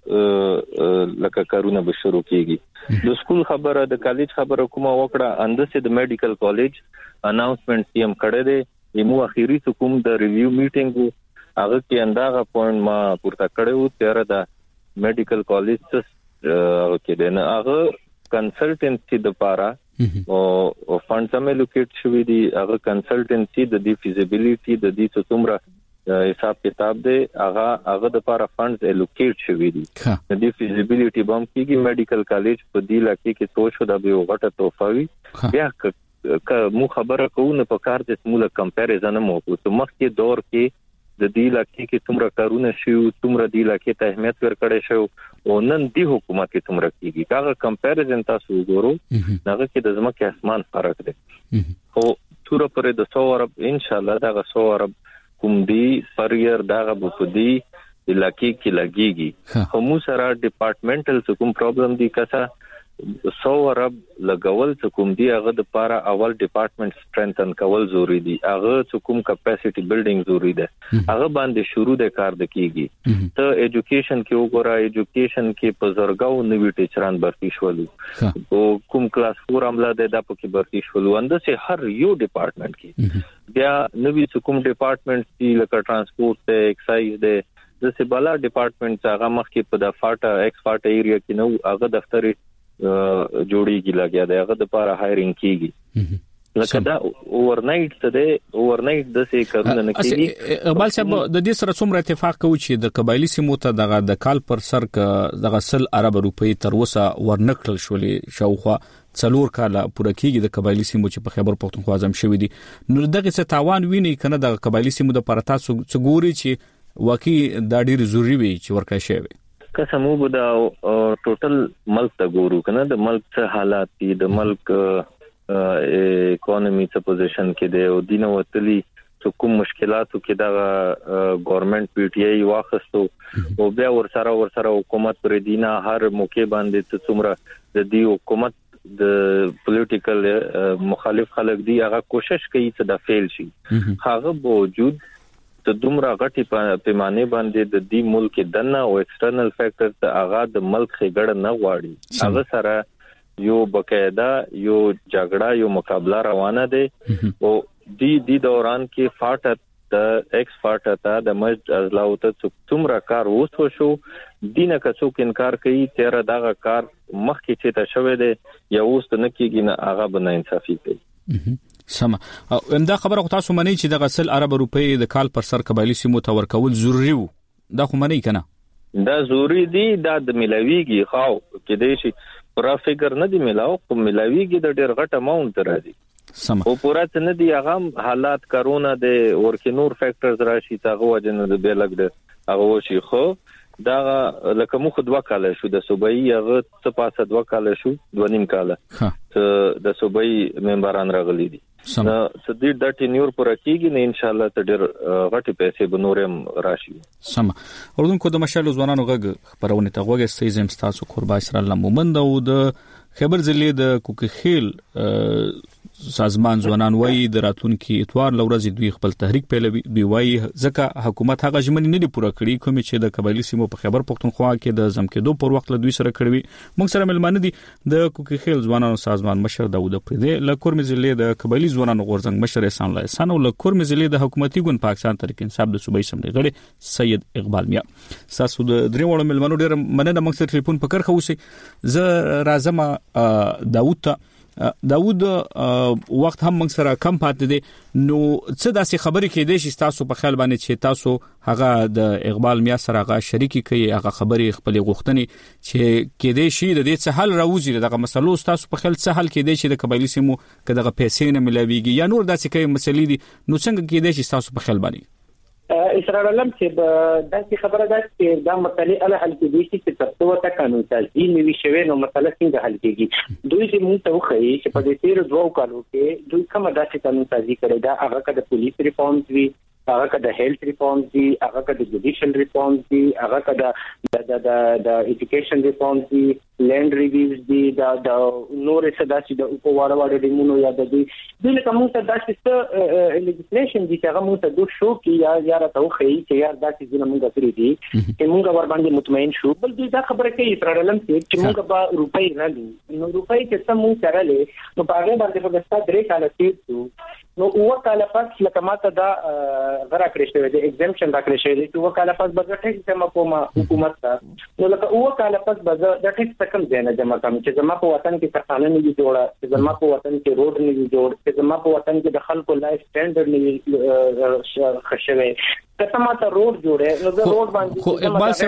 اوس لکه کارونه به شروع کیږي. د سکول خبره د کالج خبره کومه وکړه اندسه د میډیکل کالج اناونسمنت سیم کړه دی یمو اخیری کوم د ریویو میټینګ هغه کې انداغه پوینټ ما پورته کړو تیر د میډیکل کالج کې د هغه کنسلټنسي د پاره او فند سم الوکیټ شوی دی. هغه کنسلټنسي د دی فیزیبিলিټي د دې څومره حساب کتاب دی هغه د پاره فندز الوکیټ شوی دی. د دې فیزیبিলিټي بم کېږي میډیکل کالج په دې لکه کې توشو د به غټه توفاوي بیا که مو خبره کوو په کار د سموله کمپیریزن مو کوو مخکې دور کې د دې لکه کې څومره کارونه شي څومره دې لکه ته اهمیت ورکړې شو او نن دی حکومت کې څومره کیږي دا کمپیریزن تاسو وګورئ هغه کې د ځمکې اسمان فرق دی. او تور پر د 100 ارب ان شاء الله دا 100 ارب کوم دی پر ير دا په دې علاقې کې لګيږي. همو سره ډپارټمنټل کوم پرابلم دی کسا 100 ارب لګول کوم دی هغه د پاره اول ډپارټمنټ سټرنثن کول ضروری دی. هغه کوم کیپاسټي بلډینګ ضروری ده هغه باندې شروع د کار د کیږي. ته ایجوکیشن کې وګورئ ایجوکیشن کې په زرګاو نوی ټیچران برتی شولو او کوم کلاس 4 عمله ده د پکې برتی شولو اندسه هر یو ډپارټمنټ کې بیا نوی کوم ډپارټمنټ دی لکه ترانسپورت ته ایکسایز ده د سبالا ډپارټمنټ هغه مخکې په د فاټا ایکس فاټا ایریا کې نو هغه دفتر جوړیږي لګیا دی هغه د پاره هایرینګ کیږي. لکه دا اورنایټ ته دی اورنایټ د څه کارونه نه کیږي. اقبال صاحب د دې سره څومره اتفاق کوي چې د قبایلی سیمو ته دغه د کال پر سر ک دغه سل عرب روپی تر وسه ورنکل شولې شاوخوا 4 کال پوره کیږي د قبایلی سیمو چې په خیبر پختونخوا اعظم شوی دي. نو دغه څه تاوان ویني کنه د قبایلی سیمو د پرتا څګوري چې واقعي دا ډیر ضروری وي چې ورکه شي. قسمو بدا ټوټل ملک ته ګورو کنه د ملک څه حالات دي د ملک اکانومي څه پوزیشن کې دی او دینه وتلی کوم مشکلاتو کې دا ګورنمنت پی ټی آی واخستو او بیا ورسره حکومت پر دینه هر موقع باندې څومره د دې حکومت د پولیټیکل مخالف خلک دی هغه کوشش کوي چې دا فیل شي. هغه باوجود د دومره غټي پیمانه باندې د دې ملک دنه او ایکسټرنل فیکٹر ته هغه د ملک خېګړه نه غواړي هغه سره یو بقاعده یو جګړه یو مقابله روانه دي او د دوران کې فاټه د ایکس فاټه ته د مسجد ازلاو ته څومره کار وسو شو دینه کڅو کې انکار کوي تیر دغه کار مخکې چې ته شوه دي یا اوس نه کېږي نه هغه بنا انصافي کوي. سم او انده خبره خو تاسو منئ چې د غسل عرب روپی د کال پر سر قبایلی سیمو ته ورکول ضروری وو دا خو منئ کنه دا ضروری دی دا د ملاویږي خاو کې دی شي پورا فکر نه دی ملاو خو ملاویږي د ډیر غټ اماونت راځي سم او پورا څه نه دی هغه حالات کرونا د ورکه نور فیکٹرز راشي تاغه وجنه د بیلګ د هغه وشي خو دا لکه مخ 2 کال شو د صوبایي هغه څه پاسه 2 کال شو 2.5 کال د صوبایي ممبران راغلي دي نو څه د ټینیور پر کېږي نه ان شاء الله ته ډېر غټي پیسې بنورم راشي. سم اردوونکو د مشال ځوانانو غږ خبرونه ته غوږ استیزم تاسو قربا اسرائیل مومند او د خیبر ضلع د کوکخیل سازمان ځوانان وایي د راتلونکي اتوار لورځ دوی خپل تحریک پیلوي دوی وایي ځکه حکومت هغه ژمنې نه دی پوره کړې کوم چې د قبایلی سیمو په خیبر پختونخوا کې د زمکدو پر وخت له دوی سره کړوي. موږ سره ملمانه دي د کوکخیل ځوانانو سازمان مشر داوود پردې له کورمې ضلع د قبایلی ځوانانو غورځنګ مشر احسان الله احسان او له کورمې ضلع د حکومتي ګوند پاکستان تحریک انصاف د صوبایي سمندري غړي سید اقبال میا. تاسو د درې وړو ملمانو ډېر مننه موږ سره ټلیفون پکړ خو اوسې ز راځم داوود وخت هم موږ سره کم پاتې دي نو څه داسې خبرې کې دي چې تاسو په خیال باندې چې تاسو هغه د اقبال میا سره هغه شریکي کوي هغه خبرې خپل غوښتنې چې کې دي شي د دې څه حل راوځي دغه مسلو تاسو په خیال څه حل کې دي چې د قبایلی سیمو کداغه پیسې نه ملويږي یا نور داسې کوي مسلې دي نو څنګه کې دي چې تاسو په خیال باندې اسرائیل علم چې داسې خبره ده چې دا مسلې له حل کېږي چې تاسو ته قانون سازي نیوي شوی نو مسله څنګه حل کېږي دوی چې موږ ته وخی چې په دې تیر 2 کالو کې دوی کومه داسې قانون سازي کړې ده هغه د پولیس ریفارمز وی هغه کده هیلث ریفارمز دي، هغه کده جوډیشل ریفارمز دي، هغه کده د ایجوکیشن ریفارمز دي، لینډ ریویوز دي، د نور څه داسې د په واړه ډیمونو یا د دې لکه موږ ته داسې لیجسلیشن دي چې هغه موږ ته د شو کې یا راته خو چې یا داسې ځنه موږ کړی دي چې موږ ور باندې مطمئن شو. بل دې دا خبره کوي ترالم چې موږ به روپۍ نه لرو، نو روپۍ چې څه موږ سره لې نو په هغه باندې په دستا درې کال تیر نو وکاله پس لکه ماته دا غره کړی شوی دی ایگزمپشن را کړی شوی دی چې وکاله پس به ټیکس جمع کوم حکومت ته، نو لکه وکاله پس به د ټیکس کم ځای نه جمع کوم چې زما په وطن کې کارخانه نه وي جوړه، چې زما په وطن کې روډ نه وي جوړ، چې زما په وطن کې د خلکو لایف سټانډرډ نه وي خښوي، کته ماته روډ جوړه نو د روډ باندې خو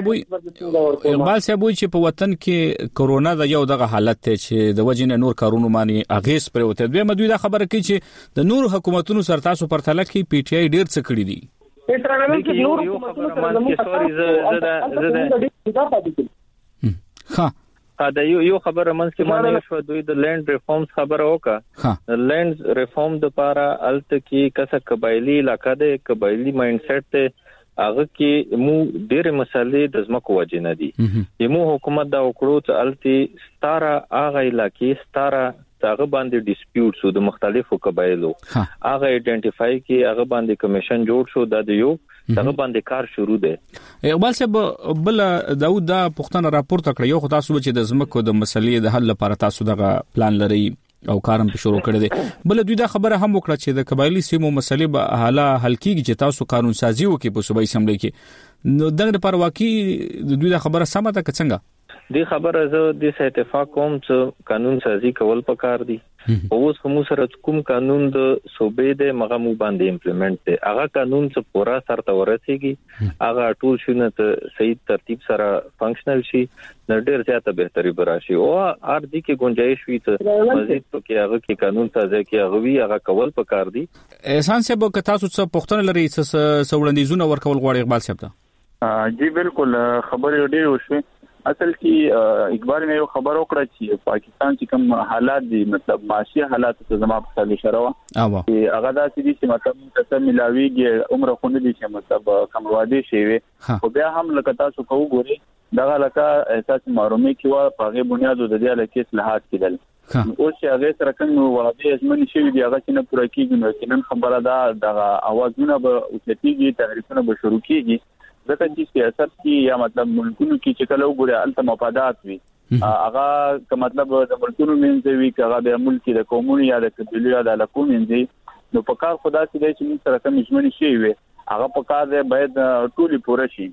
اقبال صاحب چې په وطن کې کورونا د یو دغه حالت ته چې د وجنه نور کارونه باندې اغیز پر وته دوی مدوی دا خبره کوي چې د نور حکومتونو سره تاسو پر تله کې پی ټ آی ډیر څه کړی دي. یو خبره مان کې ها دا یو خبره منځ کې باندې شو دوی د لینډ ریفارمز خبره وکړه. لینډ ریفارم د لپاره الته کې کسه قبایلی علاقه ده، قبایلی مایند سیټ ته هغه کې مو ډېر مسلې د ځمکو وجه نه دي. یمو حکومت دا وکړو چې الته ستاره هغه علاقې ستاره هغه باندې ډیسپیوټ شو د مختلفو قبایلو هغه ایډنټیفای کی هغه باندې کمیشن جوړ شو د یو هغه باندې کار شروع دی. اقبال صاحب بل داود دا پښتنه راپورته کړ یو خدای سوچ د زمکو د مسلې د حل لپاره تاسو دغه پلان لري او کارم په شروع کړی دی. بل دوی دا خبره هم وکړه چې د قبایلی سیمو مسلې به حاله حل کیږي چې تاسو قانون سازي وکړي په صوبایي اسمبلی کې، نو دغه لپاره واقعي دوی دا خبره سمه ده که څنګه؟ دی خبره زه د اتفاق کوم چې قانون سازي کول پکار دي. اوس هم سره کوم قانون د صوبې د مغمو باندې امپلیمنٹ دی، هغه قانون څخه پورا سره ورسیږي، هغه ټول شونه ته صحیح ترتیب سره فنکشنل شي، نو ډیر زیاته بهتري براشي او ار دي کې گنجائش وي ته مزید کې هغه کې قانون سازي کې هغه وی هغه کول پکار دي. احسان صاحب که تاسو څه پښتون لري څه وړاندیزونه ورکول غواړي اقبال صاحب ته؟ جی بالکل خبرې ډېر وشوي. اصل کې اقبال مې یو خبر وکړه چې پاکستان چې کوم حالات دي مطلب معاشي حالات ته زما په څیر شروع چې هغه دا چې مطلب څه ملاويږي عمر خو نه دي چې مطلب کم واده شي وي او بیا هم لکه تاسو کوو ګوري دغه لکه اساس معلومه کې وا په غي بنیادو د دې لکه اصلاحات کېدل اوس چې هغه سره کوم واده ازمنې شي دي هغه چې نه پوره کیږي نو کې نن خبره ده دغه اوازونه به اوسېږي تحریکونه به شروع کیږي ځکه چې سیاست کې یا مطلب ملکونو کې چې کله وګوري الته مفادات وي هغه که مطلب د ملکونو منځ وي هغه د ملک د قومونو یا د قبيلو یا د علاقو منځ نو په کار خدا چې د چې سره کوم ژمنې شي وي هغه په کار دی باید ټولي پوره شي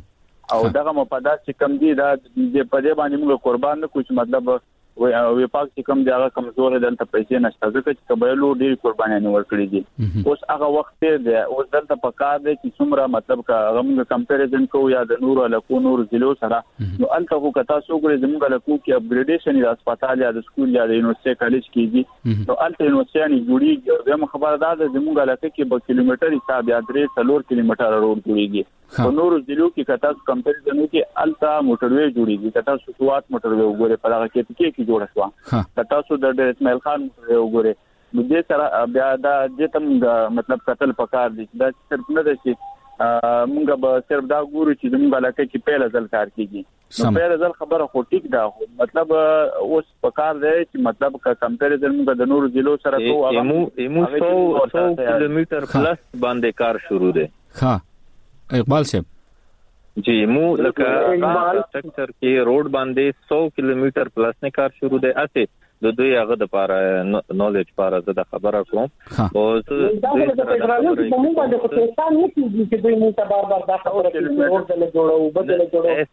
او دغه مفادات چې کم دي دا د پدې باندې موږ قربان نه کوو مطلب وی پاک چې کوم ځای کمزور دلته پیسې نشته ځکه چې قبایلو ډېر قرباني ورکړي دي اوس هغه وخت دی اوس دلته پکار دی چې څومره مطلب کا هغه کمپیریزن کوو یا د نور علاقو نور ضلعو سره نو الته خو کتا سو ګوري زموږ علاقو کې اپګریډیشن د هسپتال یا د سکول یا د یونیورسيټي کالج کېږي نو الته یونیورسيټي جوړیږي د خبردار د زموږ علاقې کې په کیلومتر حساب یا 3 کیلومتر روډ جوړیږي په نور ضلعو کې کتا کمپیریزن کې الته موټروي جوړیږي کتا سوات موټروي وګوره په هغه کې جوړه شو کتا سو د اسماعیل خان وګوره نو دې سره بیا دا د تم مطلب قتل پکار دي دا صرف نه ده چې مونږ به صرف دا ګورو چې زموږ علاقې کې پیله ځل کار کیږي نو پیله ځل خبره خو ټیک ده مطلب اوس پکار دی چې مطلب کا کمپیریزن موږ د نورو ضلعو سره کوو ایمو 100 کیلومتر پلس باندې کار شروع دی. ها اقبال صاحب جی مو لکه سٹرکچر کې روډ باندې 100 کیلومتر پلس نه کار شروع دی اته د دوی هغه د پاره نالج پاره د خبره کوم او دا د فدرالي زموږ باندې خو څه نه کیږي چې دوی موږ بار بار دا خبره کوي روډ له جوړو بدل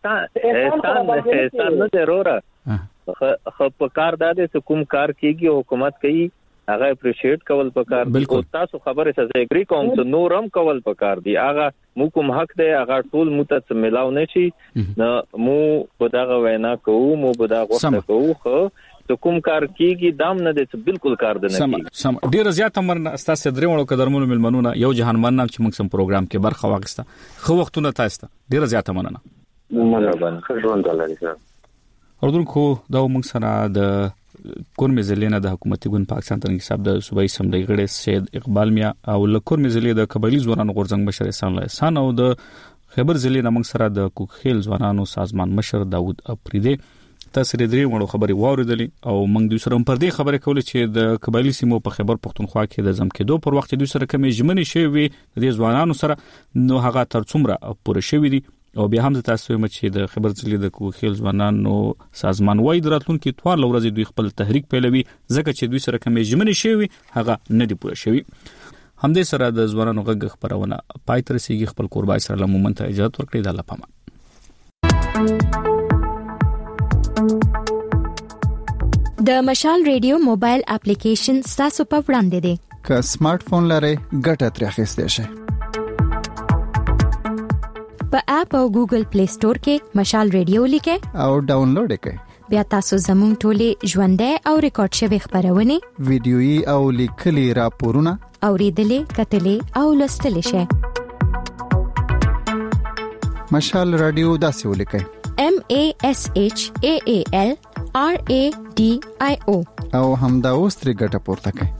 جوړو احسان نه ضروره خو په کار د کوم کار کیږي حکومت کوي هغه اپریشیټ کول پکار دی او تاسو خبره سره اګری کوم چې نورم کول پکار دی هغه مو کوم حق دی هغه ټول متت ملاو نه شي نو مو په دغه وینا کوو مو په دغه وخت کوو خو ته کوم کار کیږي دام نه دي بالکل کار دی نه سم ډیر زیات امر استاسو درېمو قدرمنو ملمنونه یو جهان مننه چې موږ سم پروګرام کې برخه واغسته خو وختونه تاسو ډیر زیات مننه مهرباني خدای ولري سره اردوونکو دا موږ سره د کورمې ضلع نه د حکومتي ګوند پاکستان ترنګ حساب د صوبایي اسمبلی غړي سید اقبال میا او لکورمې ضلع د قبایلی ځوانانو غورځنګ مشر احسان او د خیبر ضلع نه موږ سره د کوکخیل ځوانانو سازمان مشر داوود افریدي تاسو درې وړو خبري واوریدلې او موږ د سره پر دې خبره کولې چې د قبایلی سیمو په خیبر پختونخوا کې د ځمکېدو پر وخت د سره کمې ژمنې شوی د دې ځوانانو سره نو هغه تر څومره پوره شوی دي او بیا هم تاسو هم چې د خبر ضلع د کوکخیل ځوانانو سازمان وای دراتلونکو توار لورځي دوی خپل تحریک پیلوي ځکه چې دوی سره کمې ژمنې شوی هغه نه دی پوره شوی همدې سره د ځوانانو غږ خبرونه پای تر سیږي خپل قربای سره لمومن ته اجازه ورکړي د الله پامان د مشال ریډیو موبایل اپلیکیشن تاسو په وړاندې دی که سمارټ فون لرئ ګټه ترې اخیستئ شئ په اپ او ګوګل پلی سٹور کې مشال ریډیو لیکئ او ډاونلوډ کړئ بیا تاسو زموږ ټولې ژوندۍ او ریکارډ شوی خبرونه ویډیويي او لیکلي راپورونه اوریدلې کتلې او لوستلې شئ مشال رادیو داسې ولیکئ MASHAAL RADIO او همدا اوس ترې ګټه پورته کړئ